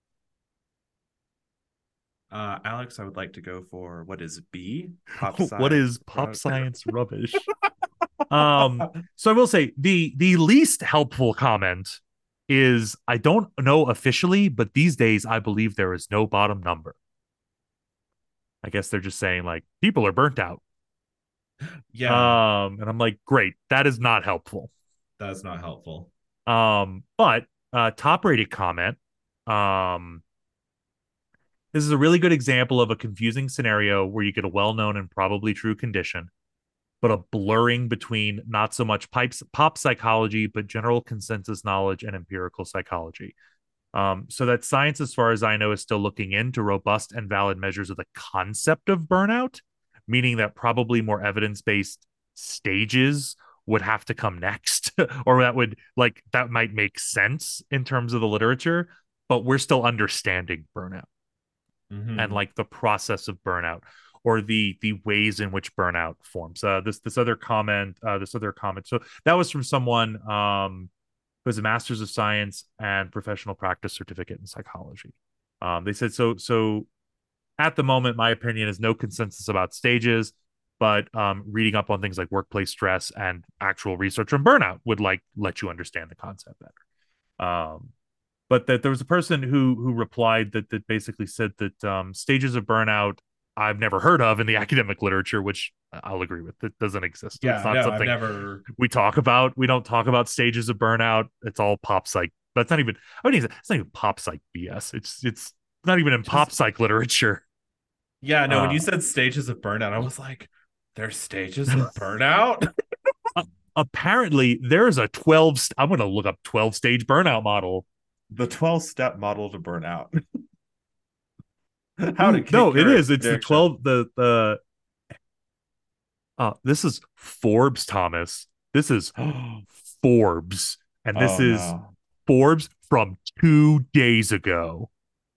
Uh, Alex, I would like to go for what is B? Pop What science. is pop science rubbish? Um, so I will say the the least helpful comment is I don't know officially, but these days I believe there is no bottom number. I guess they're just saying like people are burnt out. Yeah, Um, and I'm like, great, that is not helpful. that's not helpful. Um, but uh top rated comment. Um, this is a really good example of a confusing scenario where you get a well-known and probably true condition, but a blurring between not so much pipes, pop psychology, but general consensus knowledge and empirical psychology. Um, so that science, as far as I know, is still looking into robust and valid measures of the concept of burnout, meaning that probably more evidence-based stages would have to come next, or that would like that might make sense in terms of the literature. but we're still understanding burnout and Mm-hmm. like the process of burnout or the the ways in which burnout forms. Uh, this this other comment, uh, this other comment. So that was from someone um, who has a master's of science and professional practice certificate in psychology. Um, they said so. So at the moment, my opinion is no consensus about stages, but um, reading up on things like workplace stress and actual research on burnout would like let you understand the concept better. Um, but that there was a person who who replied that that basically said that um, stages of burnout I've never heard of in the academic literature, which I'll agree with. It doesn't exist. It's Yeah, not no, I've something never. we talk about. We don't talk about stages of burnout. It's all pop psych. That's not even. I mean, it's not even pop psych B S. It's it's not even in pop Just psych literature. yeah, no, when Uh, you said stages of burnout, I was like, there's stages of burnout? apparently, there's a twelve. St- I'm going to look up twelve stage burnout model. The twelve step model to burnout. How to Ooh, kick no, it your is. It's the addiction. twelve. The the Uh, this is Forbes, Thomas. This is Forbes. And this Oh is no. Forbes from two days ago.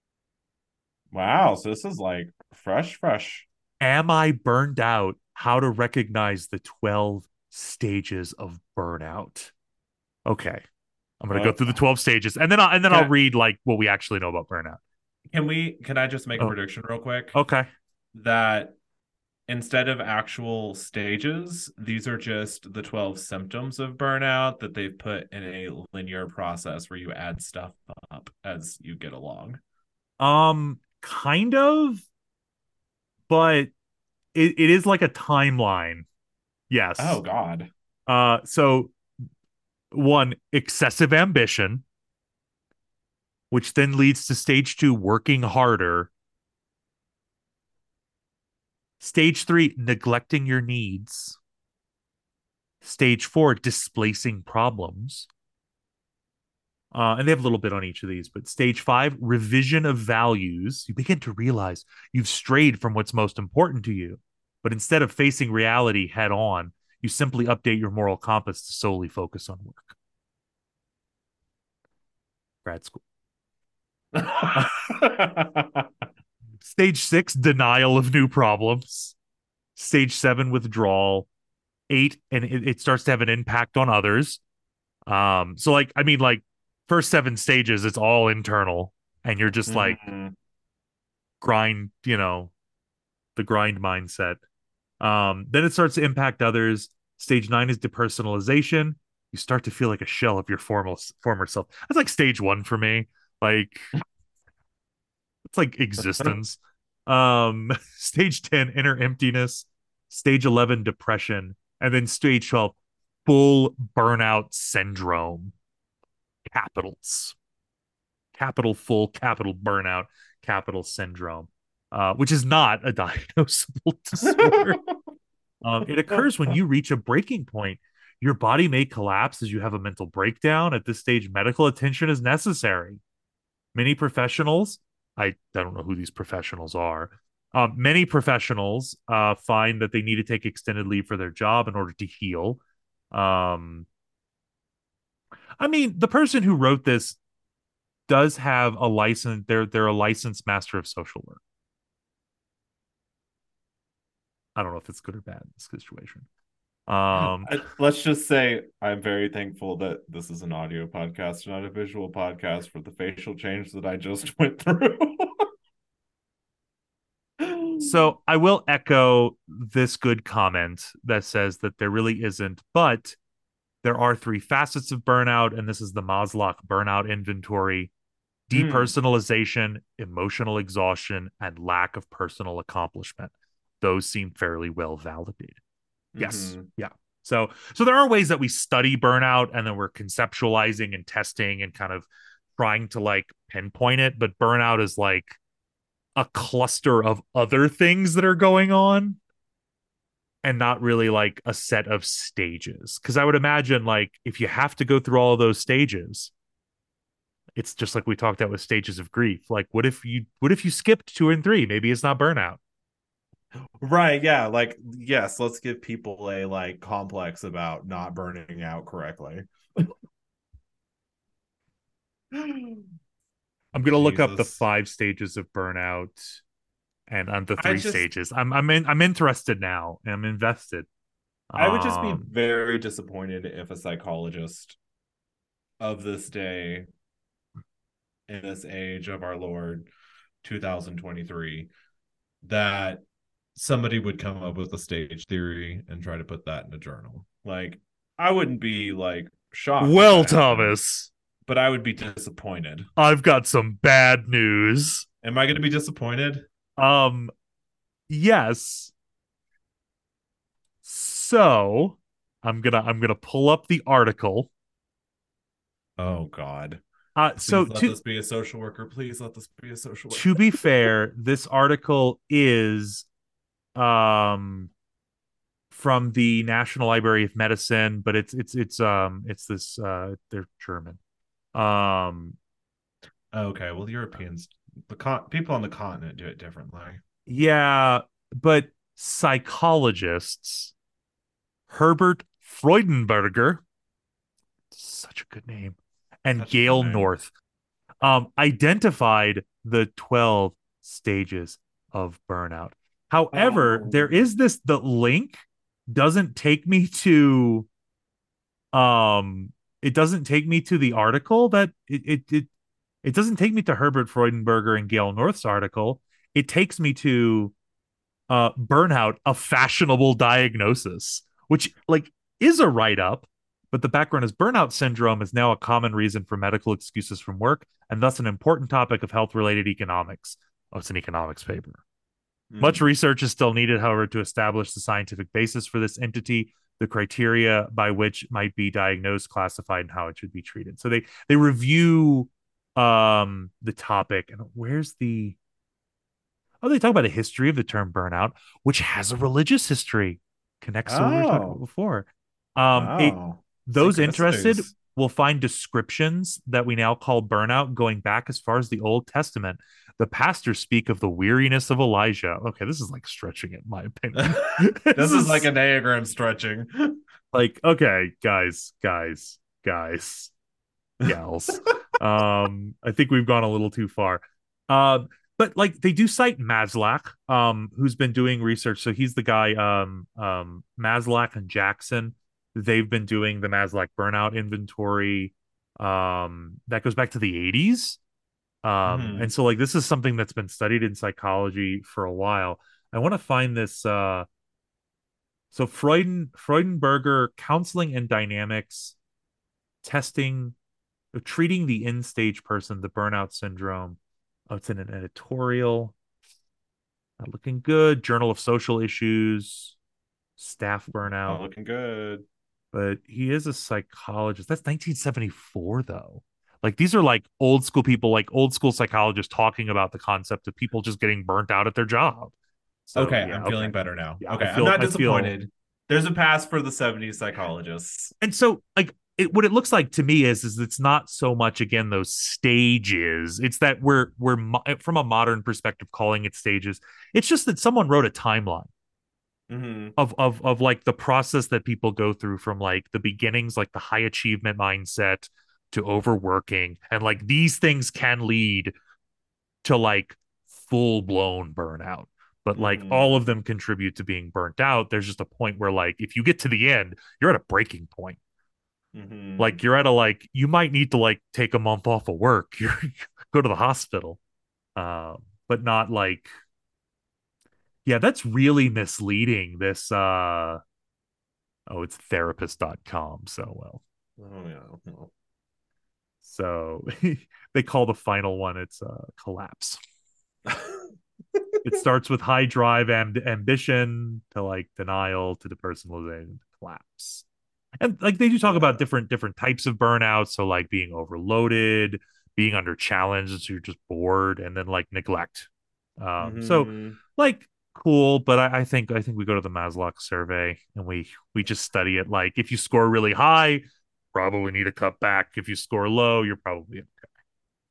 Wow. So this is like fresh, fresh. Am I burned out? How to recognize the twelve stages of burnout. Okay. I'm gonna go Well, through the twelve stages and then I'll and then I'll can, read like what we actually know about burnout. can we can I just make a Oh, prediction real quick okay. that instead of actual stages, these are just the twelve symptoms of burnout that they've put in a linear process where you add stuff up as you get along. Um, kind of, but it, it is like a timeline. Oh Yes. God. Uh, so one, excessive ambition, which then leads to stage two, working harder. Stage three, neglecting your needs. Stage four, displacing problems. Uh, and they have a little bit on each of these, but stage five, revision of values. You begin to realize you've strayed from what's most important to you. But instead of facing reality head on, you simply update your moral compass to solely focus on work. Grad school. Stage six, denial of new problems. Stage seven, withdrawal. Eight, and it, it starts to have an impact on others. Um, so like, I mean, like first seven stages, it's all internal, and you're just like Mm. grind, you know, the grind mindset. Um, then it starts to impact others. Stage nine is depersonalization. You start to feel like a shell of your formal former self. That's like stage one for me. Like it's like existence. Um, stage ten, inner emptiness. Stage eleven, depression. And then stage twelve, full burnout syndrome. Capitals. Capital full, capital burnout, capital syndrome, uh, which is not a diagnosable disorder. Um, it occurs when you reach a breaking point. Your body may collapse as you have a mental breakdown. At this stage, medical attention is necessary. Many professionals, I, I don't know who these professionals are, um, many professionals uh, find that they need to take extended leave for their job in order to heal. Um, I mean, the person who wrote this does have a license. They're they're a licensed master of social work. I don't know if it's good or bad in this situation. Um, I, let's just say I'm very thankful that this is an audio podcast, not a visual podcast, for the facial change that I just went through. so I will echo this good comment that says that there really isn't, but there are three facets of burnout, and this is the Maslow burnout inventory: Mm, depersonalization, emotional exhaustion, and lack of personal accomplishment. Those seem fairly well validated. Yes. hmm. Yeah. So so there are ways that we study burnout and then we're conceptualizing and testing and kind of trying to like pinpoint it, but burnout is like a cluster of other things that are going on and not really like a set of stages. Cuz I would imagine like if you have to go through all of those stages, it's just like we talked about with stages of grief. Like what if you what if you skipped two and three? Maybe it's not burnout. Right, yeah. Like, yes, let's give people a like complex about not burning out correctly. I'm gonna look up the Jesus. five stages of burnout and on the I three just stages. I'm I'm in, I'm interested now. I'm invested. I would just be Um, very disappointed if a psychologist of this day, in this age of our Lord two thousand twenty-three, that somebody would come up with a stage theory and try to put that in a journal. Like, I wouldn't be like shocked if well, that happened, Thomas, but I would be disappointed. I've got some bad news. Am I going to be disappointed? Um, yes. So I'm gonna I'm gonna pull up the article. Oh God. Uh, so Please let to this be a social worker. Please let this be a social to worker. be fair, this article is um from the National Library of Medicine, but it's it's it's um it's this uh they're German. Um Okay, well, Europeans, the con- people on the continent do it differently. yeah, but psychologists Herbert Freudenberger, such a good name, and Such a good Gail name. North um identified the twelve stages of burnout. However, there Oh. is this the link doesn't take me to um it doesn't take me to the article that it it it, it doesn't take me to Herbert Freudenberger and Gail North's article. It takes me to uh Burnout, a fashionable diagnosis, which like is a write-up, but the background is burnout syndrome is now a common reason for medical excuses from work and thus an important topic of health-related economics. Oh, it's an economics paper. Much Mm. research is still needed, however, to establish the scientific basis for this entity, the criteria by which might be diagnosed, classified, and how it should be treated. So they they review um the topic. And where's the oh, they talk about a history of the term burnout, which has a religious history. Connects to what we were talking about Oh. before. Um, it Oh. those interested Synchronicities. will find descriptions that we now call burnout going back as far as the Old Testament. The pastors speak of the weariness of Elijah. Okay, this is like stretching it, in my opinion. This This is like is a diagram stretching. like, okay, guys, guys, guys, gals. Um, I think we've gone a little too far. Um, but like they do cite Maslach, um, who's been doing research. So he's the guy, um, um, Maslach and Jackson. They've been doing the Maslach burnout inventory. Um, that goes back to the eighties. Um, and Hmm. so like this is something that's been studied in psychology for a while. I want to find this uh so Freuden Freudenberger counseling and dynamics testing treating the end stage person, the burnout syndrome. Oh, it's in an editorial. Not looking good. Journal of Social Issues, staff burnout. Not looking good. But he is a psychologist. That's nineteen seventy-four, though. Like these are like old school people, like old school psychologists talking about the concept of people just getting burnt out at their job. So Okay, yeah, I'm okay. feeling better now. Yeah, Okay, I I'm feel not I feel disappointed. There's a pass for the seventies psychologists. and so like it, what it looks like to me is is it's not so much again those stages. It's that we're we're mo- from a modern perspective calling it stages. It's just that someone wrote a timeline Hmm. of of of like the process that people go through from like the beginnings, like the high achievement mindset to overworking, and like these things can lead to like full blown burnout. But like all Hmm. of them contribute to being burnt out. There's just a point where like if you get to the end, you're at a breaking point. Hmm. Like you're at a like you might need to like take a month off of work. You're go to the hospital. Uh, but not like yeah, that's really misleading. This uh oh, it's therapist dot com. So well. Oh yeah. Well. So they call the final one it's uh collapse. It starts with high drive and ambition to like denial to depersonalization to collapse. And like they do talk about Yeah. different different types of burnout. So like being overloaded, being under challenge, so you're just bored, and then like neglect. Um, so Hmm. like cool, but I, I think I think we go to the Maslow survey and we we just study it. Like if you score really high, probably need to cut back. If you score low, you're probably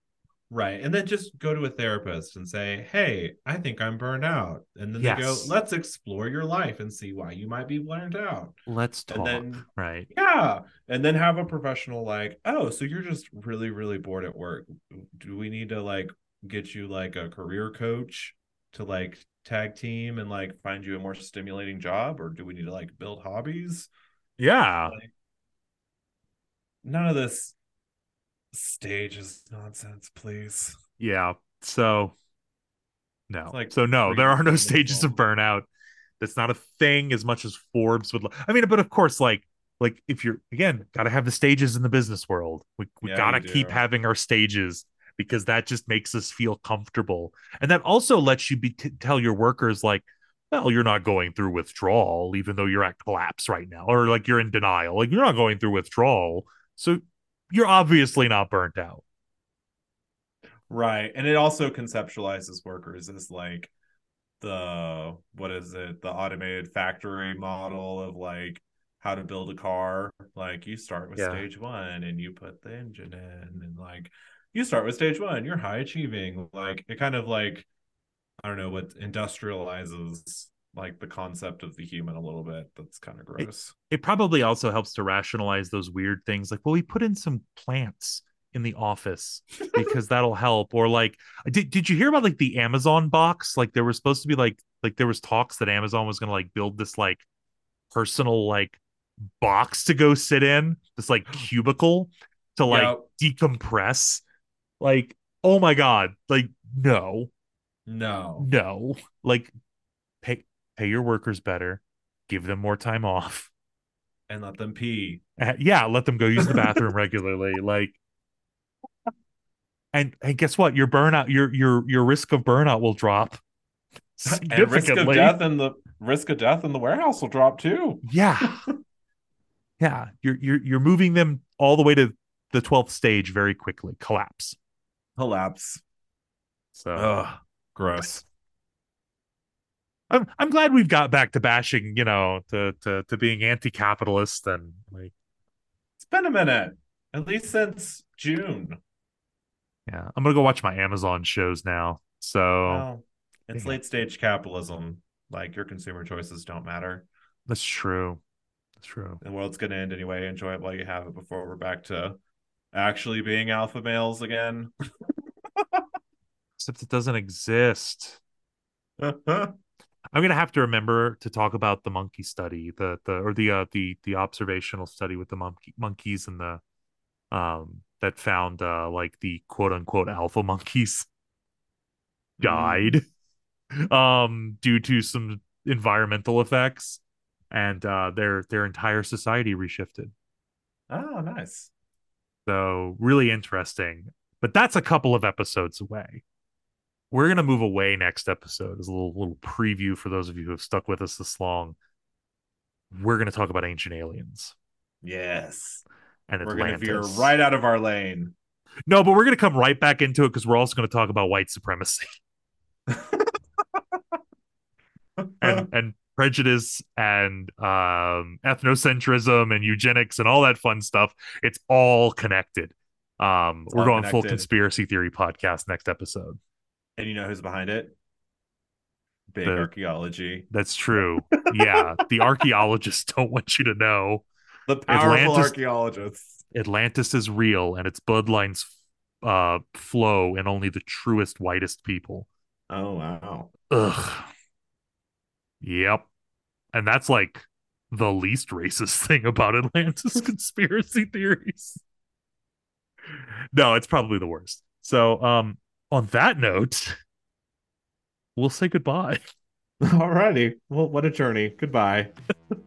Right. And then just go to a therapist and say, hey, I think I'm burned out. And then they go, Yes. let's explore your life and see why you might be burned out. Let's And talk. then, Right. yeah. And then have a professional like, oh, so you're just really, really bored at work. Do we need to like get you like a career coach to like tag team and like find you a more stimulating job? Or do we need to like build hobbies? Yeah. Like, none of this stage is nonsense, please. Yeah. So It's no. like So no, there are no stages of pre-humanism. burnout. That's not a thing as much as Forbes would. I mean, but of course, like like if you're again, got to have the stages in the business world. We we Yeah, got you to keep do. having our stages because that just makes us feel comfortable, and that also lets you be t- tell your workers like, well, you're not going through withdrawal, even though you're at collapse right now, or like you're in denial, like you're not going through withdrawal, so you're obviously not burnt out. Right. And it also conceptualizes workers as like the what is it? The automated factory model of like how to build a car. Like you start with Yeah. stage one and you put the engine in and like you start with stage one, you're high achieving. Like it kind of like I don't know what industrializes like the concept of the human a little bit. That's kind of It, gross. it probably also helps to rationalize those weird things like, well, we put in some plants in the office because that'll help. Or like, did, did you hear about like the Amazon box? Like there was supposed to be like like there was talks that Amazon was gonna like build this like personal like box to go sit in, this like cubicle to like Yeah. decompress. Like, oh my God, like no, No. no. Like pay pay your workers better, give them more time off. And let them pee. Uh, yeah, let them go use the bathroom regularly. Like, and and guess what? Your burnout, your your your risk of burnout will drop And risk of significantly. death in the risk of death in the warehouse will drop too. Yeah, yeah. You're you're you're moving them all the way to the twelfth stage very quickly. Collapse. Collapse. So Ugh, gross. I'm I'm glad we've got back to bashing, you know, to to to being anti-capitalist and like It's been a minute, at least since June. yeah. I'm gonna go watch my Amazon shows now. So Well, it's yeah, late stage capitalism. Like your consumer choices don't matter. that's true. That's true. The world's gonna end anyway. Enjoy it while you have it before we're back to actually being alpha males again. Except it doesn't exist. I'm gonna have to remember to talk about the monkey study, the the or the uh, the the observational study with the monkey monkeys and the um that found uh like the quote unquote alpha monkeys Mm. died um due to some environmental effects and uh their their entire society reshifted. Oh, nice. So really interesting. But that's a couple of episodes away. We're gonna move away next episode as a little little preview for those of you who have stuck with us this long. We're gonna talk about ancient aliens Yes. and We're gonna veer Atlantis. right out of our lane. No, but we're going to come right back into it because we're also going to talk about white supremacy and and prejudice and um, ethnocentrism and eugenics and all that fun stuff. It's all connected. Um, It's we're all going full connected. conspiracy theory podcast next episode. And you know who's behind it? Big The archaeology. That's true. Yeah, the archaeologists don't want you to know The powerful Atlantis. archaeologists. Atlantis is real, and its bloodlines uh, flow in only the truest, whitest people. Oh wow. Ugh. Yep. And that's like the least racist thing about Atlantis conspiracy theories. No, it's probably the worst. So, um, on that note, we'll say goodbye. Alrighty. Well, what a journey. Goodbye.